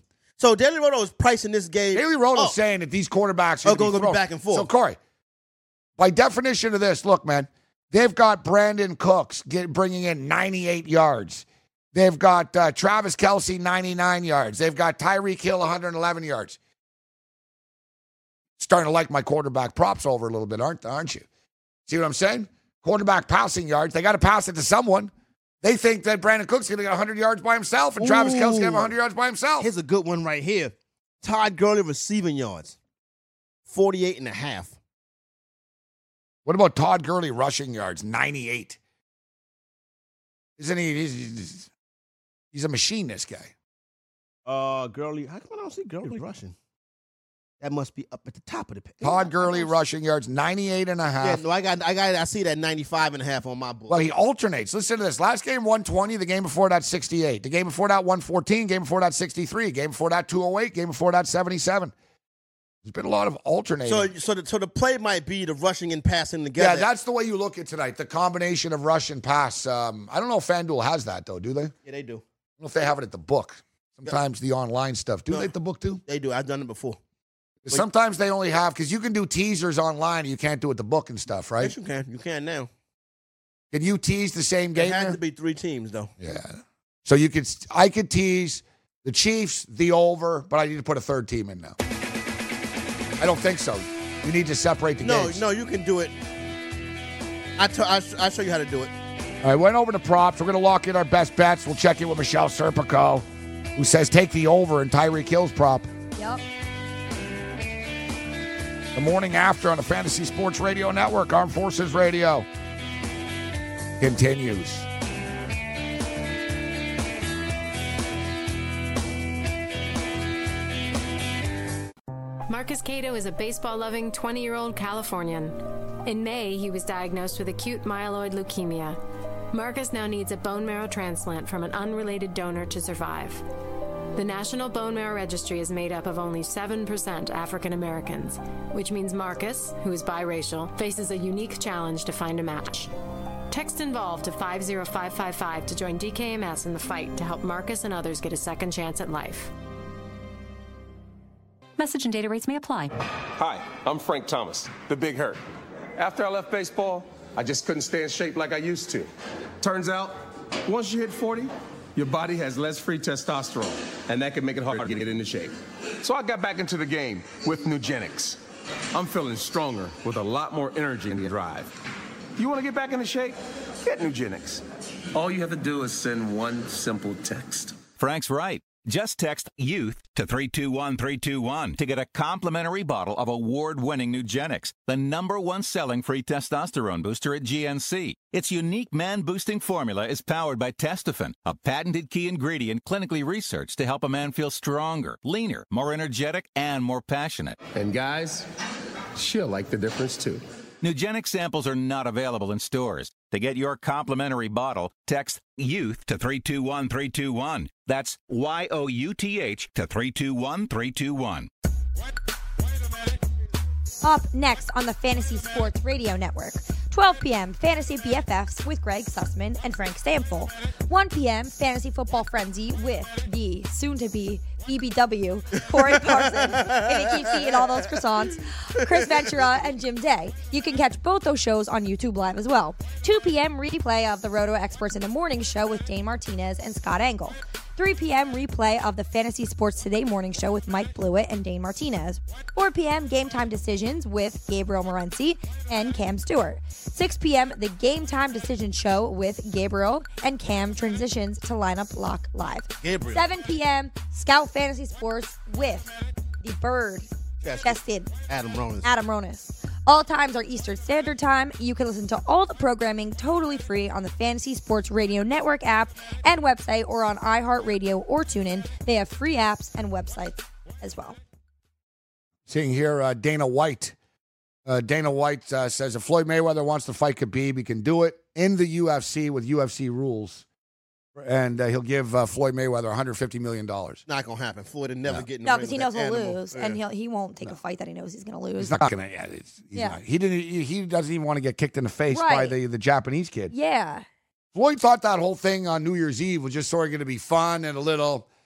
So Daily Roto is pricing this game. Daily Roto's oh. saying that these quarterbacks are Oh, going to go- go back and forth. So, Corey, by definition of this, look, man, they've got Brandon Cooks get, bringing in ninety-eight yards. They've got uh, Travis Kelce, ninety-nine yards. They've got Tyreek Hill, one hundred eleven yards. Starting to like my quarterback props over a little bit, aren't aren't you? See what I'm saying? Quarterback passing yards. They got to pass it to someone. They think that Brandon Cook's going to get one hundred yards by himself and Travis Kelce going to have one hundred yards by himself. Here's a good one right here. Todd Gurley receiving yards, forty-eight and a half. What about Todd Gurley rushing yards, ninety-eight? Isn't he? He's, he's, he's a machine, this guy. Uh, Gurley. How come I don't see Gurley rushing? That must be up at the top of the page. Todd Gurley rushing yards, ninety-eight and a half. Yeah, no, I got, I got, I see that ninety-five and a half on my book. Well, he alternates. Listen to this. Last game, one twenty. The game before that, sixty-eight. The game before that, one fourteen. Game before that, sixty-three. Game before that, two oh eight. Game before that, seventy-seven. There's been a lot of alternating. So, so the, so the play might be the rushing and passing together. Yeah, that's the way you look at tonight. The combination of rush and pass. Um, I don't know if FanDuel has that, though, do they? Yeah, they do. I don't know if they have it at the book. Sometimes the online stuff. Do No. they at the book, too? They do. I've done it before. Sometimes they only have, because you can do teasers online. You can't do it at the book and stuff, right? Yes, you can. You can now. Can you tease the same game It has there? to be three teams, though. Yeah. So you could, I could tease the Chiefs, the over, but I need to put a third team in now. I don't think so. You need to separate the No, games. no, you can do it. I t- I sh- I'll show you how to do it. All right, went over to props. We're going to lock in our best bets. We'll check in with Michelle Serpico, who says take the over in Tyreek Hill's prop. Yep. The morning after on the Fantasy Sports Radio Network, Armed Forces Radio, continues. Marcus Cato is a baseball-loving twenty-year-old Californian. In May, he was diagnosed with acute myeloid leukemia. Marcus now needs a bone marrow transplant from an unrelated donor to survive. The National Bone Marrow Registry is made up of only seven percent African Americans, which means Marcus, who is biracial, faces a unique challenge to find a match. Text INVOLVE to five zero five five five to join D K M S in the fight to help Marcus and others get a second chance at life. Message and data rates may apply. Hi, I'm Frank Thomas, the Big Hurt. After I left baseball, I just couldn't stay in shape like I used to. Turns out, once you hit forty, your body has less free testosterone, and that can make it hard to get into shape. So I got back into the game with Nugenics. I'm feeling stronger with a lot more energy and drive. You want to get back into shape? Get Nugenics. All you have to do is send one simple text. Frank's right. Just text YOUTH to three two one three two one to get a complimentary bottle of award-winning Nugenics, the number one selling free testosterone booster at G N C. Its unique man-boosting formula is powered by Testofen, a patented key ingredient clinically researched to help a man feel stronger, leaner, more energetic, and more passionate. And guys, she'll like the difference too. Nugenic samples are not available in stores. To get your complimentary bottle, text YOUTH to three two one three two one. That's Y O U T H to three two one three two one. Up next on the Fantasy Sports Radio Network, twelve p.m. Fantasy B F Fs with Greg Sussman and Frank Stamfel. one p.m. Fantasy Football Frenzy with the soon-to-be B B W, Corey Parson, if he keeps eating all those croissants, Chris Ventura, and Jim Day. You can catch both those shows on YouTube Live as well. two p.m. replay of the Roto Experts in the Morning Show with Dane Martinez and Scott Engel. three p.m. replay of the Fantasy Sports Today Morning Show with Mike Blewett and Dane Martinez. four p.m. Game Time Decisions with Gabriel Morency and Cam Stewart. six p.m. The Game Time Decision Show with Gabriel and Cam transitions to Lineup Lock Live. Gabriel. seven p.m. Scout Fantasy Sports with the Bird Chested Adam Ronis. Adam Ronis. All times are Eastern Standard Time. You can listen to all the programming totally free on the Fantasy Sports Radio Network app and website, or on iHeartRadio or TuneIn. They have free apps and websites as well. Seeing here, uh, Dana White. Uh, Dana White uh, says if Floyd Mayweather wants to fight Khabib, he can do it in the U F C with U F C rules. And uh, he'll give uh, Floyd Mayweather one hundred fifty million dollars. Not going to happen. Floyd will never No. get in the No, ring because he with knows that he'll animal. lose, Yeah. and he'll, he won't take a fight that he knows he's going to lose. He's not going to. Yeah, it's- he's Yeah. not. He didn't. He, he doesn't even want to get kicked in the face by Right. the, the Japanese kid. Yeah. Floyd thought that whole thing on New Year's Eve was just sort of going to be fun and a little,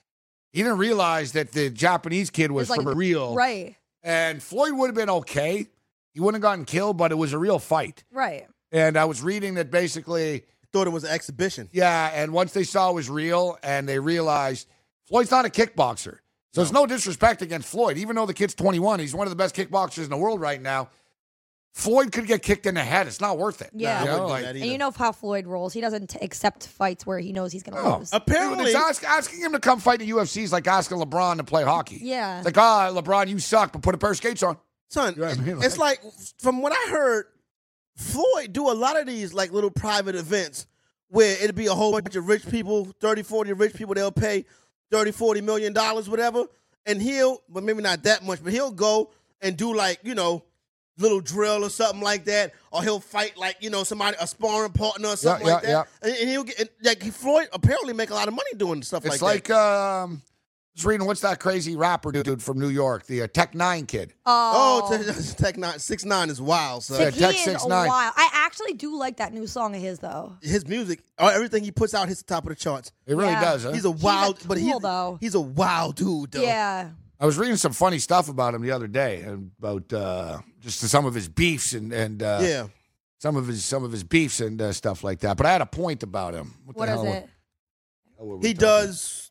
He didn't realize that the Japanese kid was It's like- from real. Right. And Floyd would have been okay. He wouldn't have gotten killed, but it was a real fight. Right. And I was reading that basically, Thought it was an exhibition. yeah, and once they saw it was real and they realized Floyd's not a kickboxer. So it's no disrespect against Floyd. Even though the kid's twenty-one, he's one of the best kickboxers in the world right now. Floyd could get kicked in the head. It's not worth it. Yeah. You know, I wouldn't do like- that And either. you know how Floyd rolls. He doesn't t- accept fights where he knows he's going to No. lose. Apparently, Dude, it's ask, asking him to come fight in the U F C is like asking LeBron to play hockey. Yeah. It's like, ah, LeBron, you suck, but put a pair of skates on. son, You know what I mean? it's like from what I heard, Floyd do a lot of these like little private events where it'd be a whole bunch of rich people, thirty, forty rich people. They'll pay thirty, forty million dollars, whatever, and he'll, but maybe not that much, but he'll go and do like you know, little drill or something like that, or he'll fight like you know somebody a sparring partner or something Yeah, like yeah, that, and, and he'll get and, like Floyd apparently make a lot of money doing stuff It's like, like, um, I was reading, what's that crazy rapper dude from New York, the uh, Tech Nine kid? Oh, that. Oh, Tech Nine, six nine is wild. So Yeah, he Tech is six a nine. wild. I actually do like that new song of his, though. his music, or everything he puts out, hits the top of the charts. It really Yeah. does, huh? He's a wild, but tool, he's though. he's a wild dude though. Yeah. I was reading some funny stuff about him the other day, about uh, just some of his beefs and, and uh, yeah. some of his some of his beefs and uh, stuff like that. But I had a point about him. What, What the is hell? it? What were we He talking does.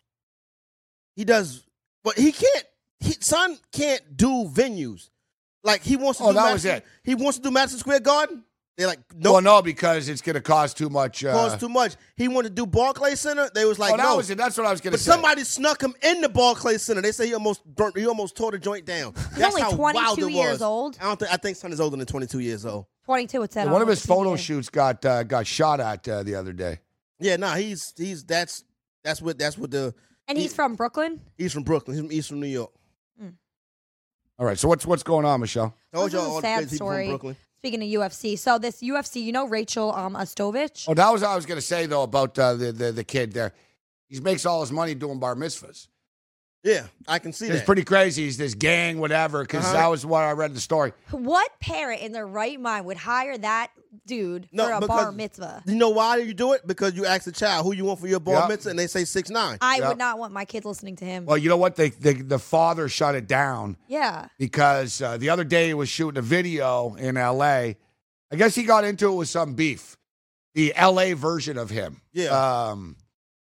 He does, but he can't. He, son can't do venues. Like he wants to. Oh, do that was Madison- it. He wants to do Madison Square Garden. They're like, about? no, Well, no, because it's going to cost too much. Uh, costs too much. He wanted to do Barclays Center. They was like, oh, that no. was it. That's what I was going to But say. somebody snuck him in the Barclays Center. They say he almost burnt. He almost tore the joint down. He's That's only how wild twenty-two it years was. old. I don't think. I think son is older than twenty-two years old. twenty-two, it said. Yeah, on one of his Wikipedia. photo shoots got uh, got shot at uh, the other day. Yeah, nah. He's he's that's that's what that's what the. And he's he- from Brooklyn? He's from Brooklyn. He's from East from New York. All right, so what's what's going on, Michelle? Told This is y'all a all the sad crazy people from story. Brooklyn. Speaking of U F C, so this U F C, you know Rachel um, Ostovich? Oh, that was what I was going to say though about uh, the, the the kid there. He makes all his money doing bar mitzvahs. Yeah, I can see It's that. pretty crazy. He's this gang, whatever. Because Uh-huh. that was what I read in the story. What parent in their right mind would hire that dude No, for a because- bar mitzvah? You know why you do it? Because you ask the child who you want for your bar Yep. mitzvah, and they say six nine. I Yep. would not want my kids listening to him. Well, you know what? They, they the father shut it down Yeah. because uh, the other day he was shooting a video in L A. I guess he got into it with some beef. The L A version of him. Yeah. Um,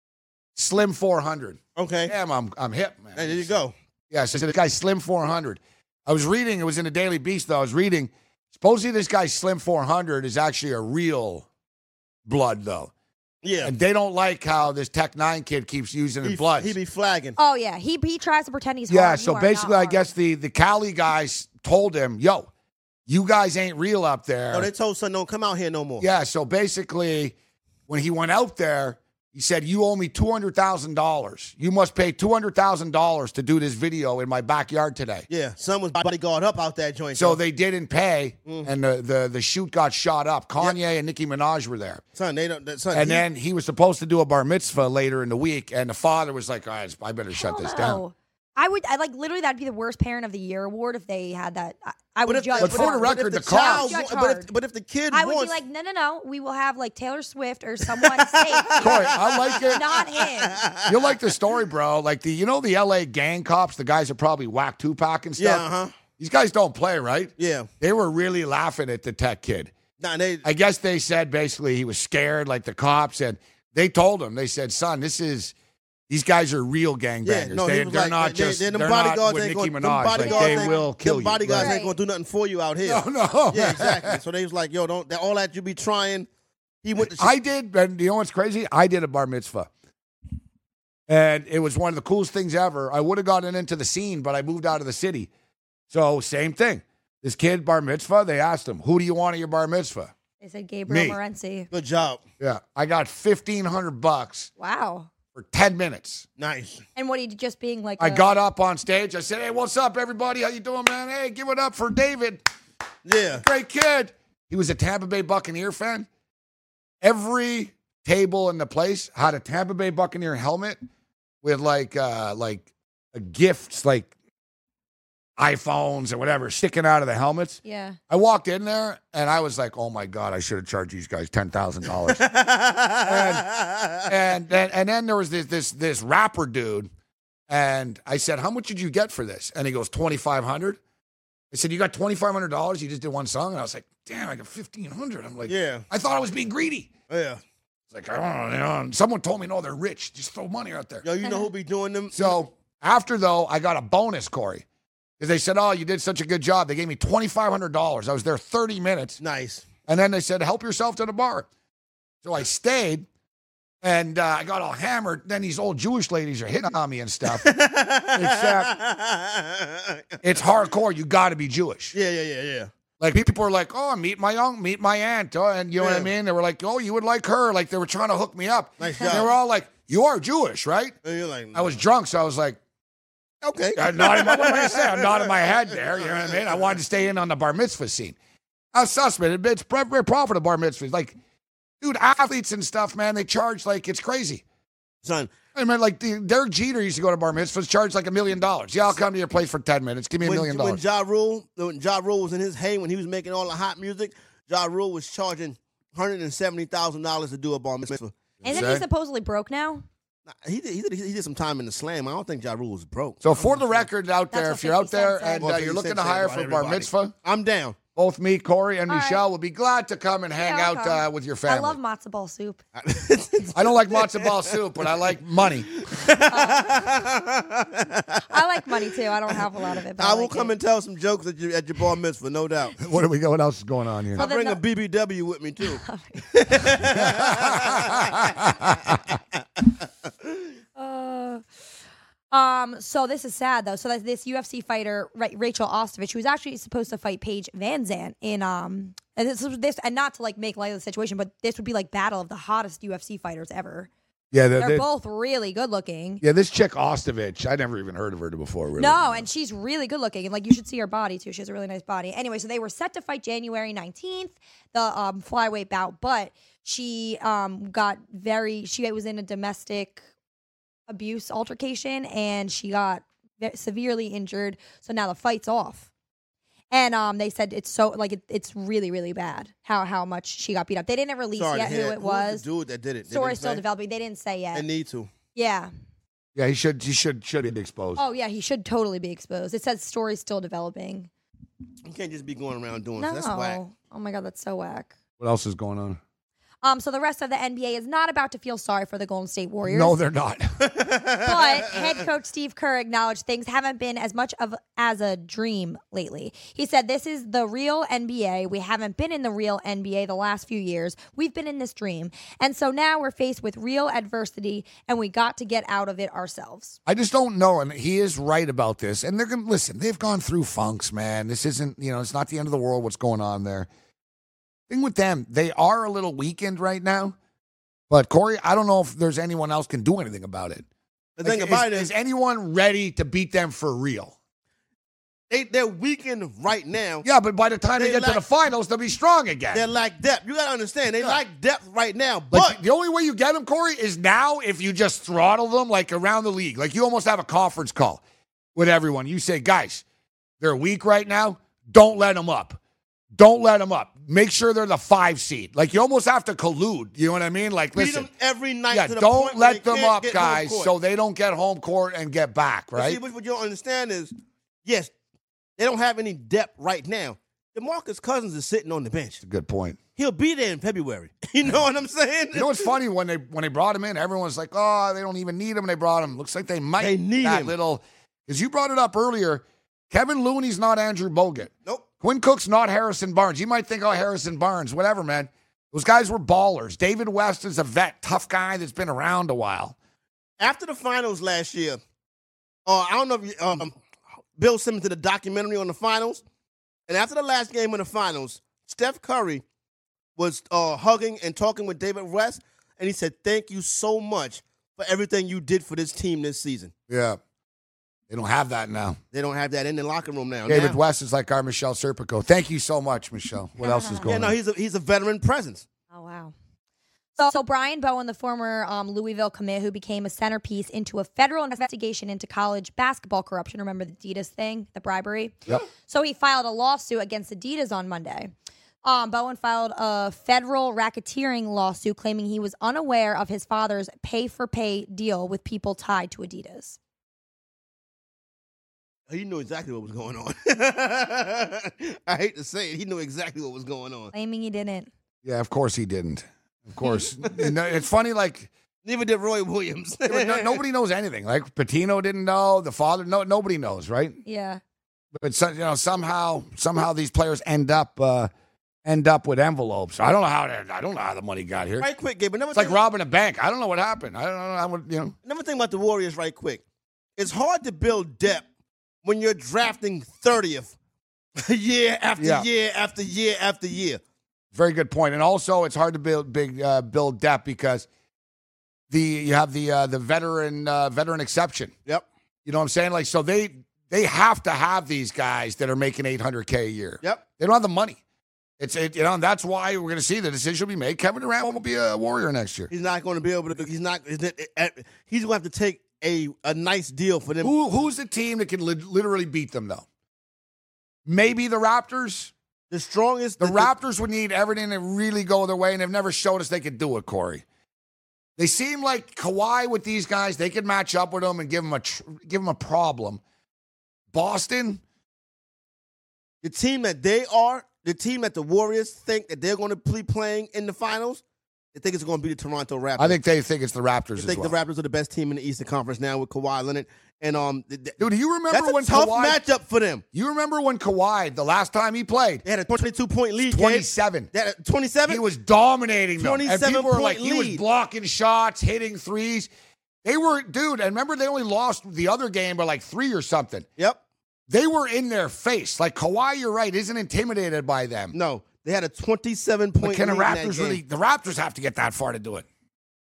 Slim four hundred. Okay. Damn, I'm I'm hip, man. And there you go. Yeah, so the guy Slim four hundred. I was reading, it was in the Daily Beast, though. I was reading, supposedly this guy Slim four hundred is actually a real blood, though. Yeah. And they don't like how this Tech Nine kid keeps using He, his blood. he be flagging. Oh, yeah. He he tries to pretend he's Yeah, hard. so You are basically, not I hard. guess the, the Cali guys told him, yo, you guys ain't real up there. No, they told son don't come out here no more. Yeah, so basically, when he went out there, he said, you owe me two hundred thousand dollars. You must pay two hundred thousand dollars to do this video in my backyard today. Yeah. Son was bodyguard up out that joint. So though. they didn't pay, Mm. and the, the, the shoot got shot up. Kanye and Nicki Minaj were there. son, they don't. that- Son, And he- then he was supposed to do a bar mitzvah later in the week, and the father was like, all right, I better shut Hell this no. down. I would, I like, literally, that'd be the worst parent of the year award if they had that. I, I would But if, judge. But for the hard. record, but if the the child, Judge wa- but hard. if, but if the kid I would wants, be like, no, no, no. We will have like Taylor Swift or someone safe. Corey, I like it. Not him. You'll like the story, bro. Like the, you know, the L A gang cops, the guys that probably whack Tupac and stuff. yeah, uh huh, These guys don't play, right? yeah. They were really laughing at the Tech kid. Nah, they, I guess they said basically he was scared, like the cops, and they told him, they said, son, this is, these guys are real gangbangers. yeah, no, they, he was they're like, not they, just, they, them they're not bodyguards with ain't Nicki going, them Minaj. Like, bodyguards they ain't- will kill them you. bodyguards Right. ain't gonna do nothing for you out here. No, no. Yeah, exactly. So they was like, yo, don't that all that you be trying. He went to I did, and you know what's crazy? I did a bar mitzvah. And it was one of the coolest things ever. I would have gotten into the scene, but I moved out of the city. So, same thing. This kid, bar mitzvah, they asked him, who do you want at your bar mitzvah? They said Gabriel Me. Morency. good job. Yeah. I got fifteen hundred bucks Wow. for ten minutes. Nice. And what he just being like? I a- got up on stage. I said, hey, what's up, everybody? How you doing, man? Hey, give it up for David. Yeah. Great kid. He was a Tampa Bay Buccaneer fan. Every table in the place had a Tampa Bay Buccaneer helmet with like uh like a gifts, like iPhones or whatever, sticking out of the helmets. Yeah. I walked in there and I was like, oh my God, I should have charged these guys ten thousand dollars. and, and then and then there was this this this rapper dude. And I said, how much did you get for this? And he goes, twenty-five hundred dollars. I said, you got twenty-five hundred dollars? You just did one song? And I was like, damn, I got fifteen hundred dollars. I'm like, yeah. I thought I was being greedy. Yeah. It's like, I don't know. You know. And someone told me, no, they're rich. Just throw money out there. Yo, you know who be doing them? So after, though, I got a bonus, Corey. Because they said, oh, you did such a good job. They gave me twenty-five hundred dollars. I was there thirty minutes. Nice. And then they said, help yourself to the bar. So I stayed. And uh, I got all hammered. Then these old Jewish ladies are hitting on me and stuff. Except it's hardcore. You got to be Jewish. Yeah, yeah, yeah, yeah. Like people are like, oh, meet my uncle, meet my aunt. Oh, and you know yeah. what I mean? They were like, oh, you would like her. Like they were trying to hook me up. Nice and job. they were all like, you are Jewish, right? And you're like, no. I was drunk, so I was like, okay. I'm not in my, what am I going to say? I'm not in my head there. You know what I mean? I wanted to stay in on the bar mitzvah scene. I was suspect. It's very profitable bar mitzvahs. Like, dude, athletes and stuff, man, they charge like it's crazy. Son. I mean, like the, Derek Jeter used to go to bar mitzvahs, charge like a million dollars. Yeah, I'll come to your place for ten minutes. Give me a when, million when dollars. Ja Rule, when Ja Rule was in his hay, when he was making all the hot music, Ja Rule was charging one hundred seventy thousand dollars to do a bar mitzvah. Isn't he supposedly broke now? Nah, he, did, he, did, he did some time in the slam. I don't think Ja Rule was broke. So for the record out That's there, what if you're out fifty there Cent said. and Well, uh, fifty you're looking Cent to said hire about for bar everybody. mitzvah, I'm down. both me, Corey, and All right. Michelle will be glad to come and hang Yeah, out okay. uh, with your family. I love matzo ball soup. I don't like matzo ball soup, but I like money. I like money too. I don't have a lot of it, but I, I will like come it. and tell some jokes at your, at your bar mitzvah, no doubt. What do we go? What else is going on here? I bring no- a B B W with me, too. Uh, um. So this is sad though. So that this U F C fighter Ra- Rachel Ostovich, who was actually supposed to fight Paige Van Zandt in um, and this this and not to like make light of the situation, but this would be like battle of the hottest U F C fighters ever. Yeah, They're, they're, they're- both really good looking. yeah. This chick Ostovich, I never even heard of her before. Really? No, and she's really good looking, and like you should see her body too. She has a really nice body. Anyway, so they were set to fight January nineteenth, the um, flyweight bout, but she um got very. She was in a domestic abuse altercation, and she got ve- severely injured. So now the fight's off. And um, they said it's so like it, it's really really bad how how much she got beat up. They didn't release Sorry yet to who hear it that. was. Who was the dude that did it? They Story's didn't still say? developing. They didn't say yet. They need to. Yeah. Yeah, he should. He should. Should be exposed. Oh yeah, he should totally be exposed. It says story's still developing. You can't just be going around doing No. this. That's whack. Oh my god, that's so whack. What else is going on? Um, so the rest of the N B A is not about to feel sorry for the Golden State Warriors. No, they're not. But head coach Steve Kerr acknowledged things haven't been as much of as a dream lately. He said, "This is the real N B A. We haven't been in the real N B A the last few years. We've been in this dream. And so now we're faced with real adversity, and we got to get out of it ourselves." I just don't know, and he is right about this. And they're gonna listen. They've gone through funks, man. This isn't, you know, it's not the end of the world. What's going on there? Thing with them, they are a little weakened right now. But Corey, I don't know if there's anyone else can do anything about it. The Like, thing is, about it is is, anyone ready to beat them for real? they, they're weakened right now. Yeah, but by the time they, They get to lack- the finals, they'll be strong again. They lack depth. You got to understand. They Yeah. lack depth right now. Like, But the only way you get them, Corey, is now if you just throttle them like around the league. Like you almost have a conference call with everyone. You say, guys, they're weak right now. Don't let them up. Don't let them up. Make sure they're the five seed. Like you almost have to collude. You know what I mean? Like, beat listen, them every night yeah, to the don't point where let they them can't up, get home guys, court. so they don't get home court and get back, But right? See, what you don't understand is, yes, they don't have any depth right now. DeMarcus Cousins is sitting on the bench. That's a good point. He'll be there in February. You know what I'm saying? You know what's funny? When they when they brought him in, everyone's like, oh, they don't even need him. And they brought him. Looks like they might They need that him. little. Because you brought it up earlier. Kevin Looney's not Andrew Bogut. Nope. Quinn Cook's not Harrison Barnes. You might think, oh, Harrison Barnes, whatever, man. Those guys were ballers. David West is a vet, tough guy that's been around a while. After the finals last year, uh, I don't know if you, um, Bill Simmons did a documentary on the finals. And after the last game of the finals, Steph Curry was uh, hugging and talking with David West, and he said, "Thank you so much for everything you did for this team this season." Yeah. They don't have that now. They don't have that in the locker room now. David Now- West is like our Michelle Serpico. Thank you so much, Michelle. What else is going Yeah, no, on? he's a he's a veteran presence. Oh, wow. So, so Brian Bowen, the former um, Louisville commit who became a centerpiece into a federal investigation into college basketball corruption. Remember the Adidas thing, the bribery? Yep. So he filed a lawsuit against Adidas on Monday. Um, Bowen filed a federal racketeering lawsuit claiming he was unaware of his father's pay-for-pay deal with people tied to Adidas. He knew exactly what was going on. I hate to say it. He knew exactly what was going on. Claiming he didn't. Yeah, of course he didn't. Of course. You know, it's funny, like. Neither did Roy Williams. no, nobody knows anything. Like Patino didn't know. The father, no, nobody knows, right? Yeah. But so, you know, somehow, somehow these players end up uh, end up with envelopes. I don't know how. I don't know how the money got here. Right quick, Gabe. It's like robbing a bank. I don't know what happened. I don't know. I would, you know. Another thing about the Warriors, right quick. It's hard to build depth when you're drafting thirtieth year after Yeah. year after year after year. Very good point. And also, it's hard to build big uh, build depth because the you have the uh, the veteran uh, veteran exception. Yep. You know what I'm saying? Like, so they they have to have these guys that are making eight hundred K a year. Yep. They don't have the money. It's it, you know, and that's why we're going to see the decision will be made. Kevin Durant won't be a Warrior next year. He's not going to be able to. He's not. He's going to have to take a a nice deal for them. Who who's the team that can li- literally beat them though? Maybe the Raptors. The strongest. The, the Raptors would need everything to really go their way, and they've never showed us they could do it, Corey. They seem like Kawhi with these guys. They could match up with them and give them a tr- give them a problem. Boston, the team that they are, the team that the Warriors think that they're going to be playing in the finals, they think it's going to be the Toronto Raptors. I think they think it's the Raptors. I think as well. the Raptors are the best team in the Eastern Conference now with Kawhi Leonard. And um, th- dude, do you remember that's a when tough Kawhi, matchup for them? You remember when Kawhi, the last time he played, they had a twenty-two point lead. twenty-seven. They had a twenty-seven. He was dominating them, and twenty-seven people were point like, he was lead. blocking shots, hitting threes. They were, dude. And remember, they only lost the other game by like three or something. Yep. They were in their face. Like Kawhi, you're right, isn't intimidated by them. No, they had a twenty-seven point But can the lead in that Raptors game. really? The Raptors have to get that far to do it.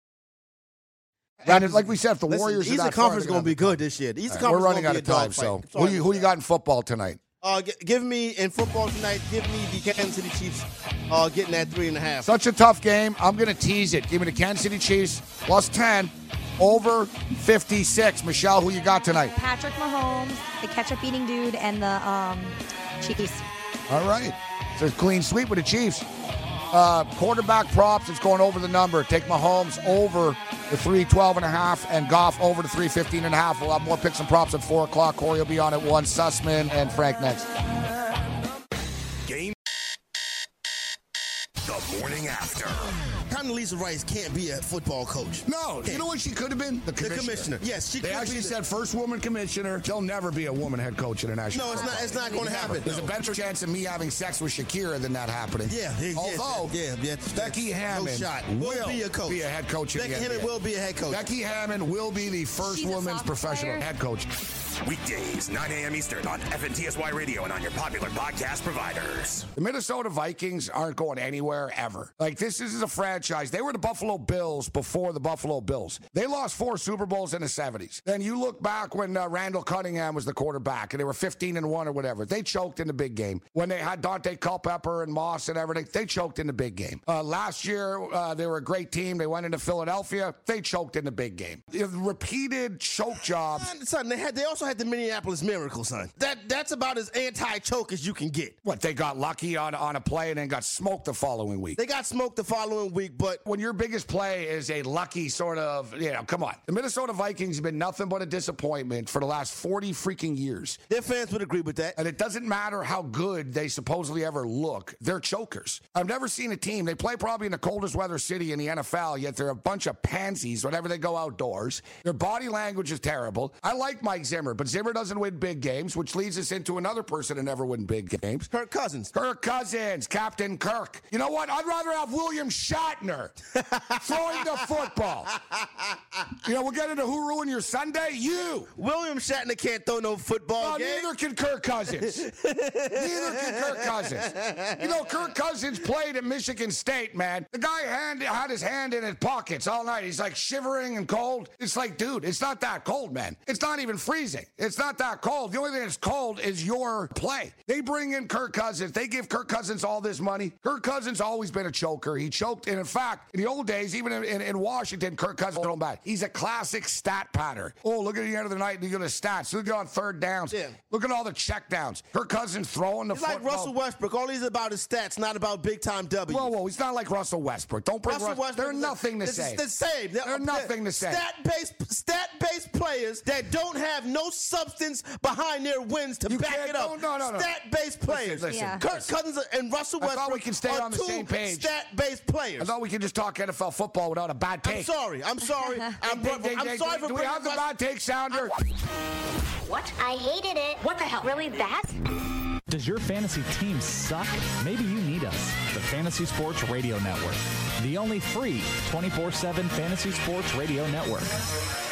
And like we said, if the Listen, Warriors the are Eastern that far, Conference is they're going to gonna be good this year. The Eastern All right, Conference we're running gonna out be of a time. dogfight. So, That's all who you, who you got in football tonight? Uh, g- give me in football tonight. Give me the Kansas City Chiefs. Uh, getting that three and a half. Such a tough game. I'm going to tease it. Give me the Kansas City Chiefs plus ten, over fifty-six. Michelle, who you got tonight? Patrick Mahomes, the ketchup-eating dude, and the um, Chiefs. All right. So clean sweep with the Chiefs. Uh, quarterback props, it's going over the number. Take Mahomes over the three twelve and a half and Goff over the three fifteen and a half. We'll have more picks and props at four o'clock. Corey will be on at one. Sussman and Frank next. Game. The morning after. Condoleezza Rice can't be a football coach. No, you know what she could have been? The commissioner. The commissioner. Yes, she They could actually be the- said first woman commissioner. She'll never be a woman head coach in the national. No, it's not. It's not going to happen. There's a better chance of me having sex with Shakira than that happening. Yeah, yeah, Although yeah, yeah, Becky Hammond no shot. will will be a coach. be a head coach. in Becky the Hammond N B A. will be a head coach. Becky Hammond will be the first She's a women's soccer professional player. head coach. Weekdays, nine a.m. Eastern on F N T S Y Radio and on your popular podcast providers. The Minnesota Vikings aren't going anywhere ever. Like, this, this is a franchise. They were the Buffalo Bills before the Buffalo Bills. They lost four Super Bowls in the seventies. Then you look back when uh, Randall Cunningham was the quarterback and they were fifteen and one or whatever. They choked in the big game. When they had Dante Culpepper and Moss and everything, they choked in the big game. Uh, last year, uh, they were a great team. They went into Philadelphia. They choked in the big game. The repeated choke jobs. Son, they had. They also had the Minneapolis Miracle, son. That that's about as anti-choke as you can get. What, they got lucky on, on a play and then got smoked the following week. They got smoked the following week, but when your biggest play is a lucky sort of, you know, come on. The Minnesota Vikings have been nothing but a disappointment for the last forty freaking years. Their fans would agree with that. And it doesn't matter how good they supposedly ever look. They're chokers. I've never seen a team. They play probably in the coldest weather city in the N F L, yet they're a bunch of pansies whenever they go outdoors. Their body language is terrible. I like Mike Zimmer, but Zimmer doesn't win big games, which leads us into another person who never win big games. Kirk Cousins. Kirk Cousins, Captain Kirk. You know what? I'd rather have William Shatner throwing the football. You know, we'll get into who ruined your Sunday. You. William Shatner can't throw no football No, game. neither can Kirk Cousins. Neither can Kirk Cousins. You know, Kirk Cousins played at Michigan State, man. The guy hand, had his hand in his pockets all night. He's like shivering and cold. It's like, dude, it's not that cold, man. It's not even freezing. It's not that cold. The only thing that's cold is your play. They bring in Kirk Cousins. They give Kirk Cousins all this money. Kirk Cousins always been a choker. He choked. And in fact, in the old days, even in, in, in Washington, Kirk Cousins don't bad. He's a classic stat patter. Oh, look at the end of the night. Look at the stats. Look at on third downs. Yeah. Look at all the check downs. Kirk Cousins throwing the He's like football. Russell Westbrook. All he's about is stats, not about big time W. Whoa, whoa, he's not like Russell Westbrook. Don't bring Russell Russ- Westbrook. They're nothing to it's say. the same. They're nothing to say. Stat-based, stat-based players that don't have no no substance behind their wins to You back can't- it up. no, no, no. Stat-based players. Listen, Yeah. Kirk listen. Cousins and Russell I Westbrook thought we could stay are on the two same page. stat-based players. I thought we could just talk N F L football without a bad take. I'm sorry. I'm sorry. I'm, Ding, ding, I'm ding, sorry ding. for Do we bringing have the Russ- bad take sounder? What? I hated it. What the hell? Really that? Does your fantasy team suck? Maybe you need us. The Fantasy Sports Radio Network. The only free twenty-four seven fantasy sports radio network.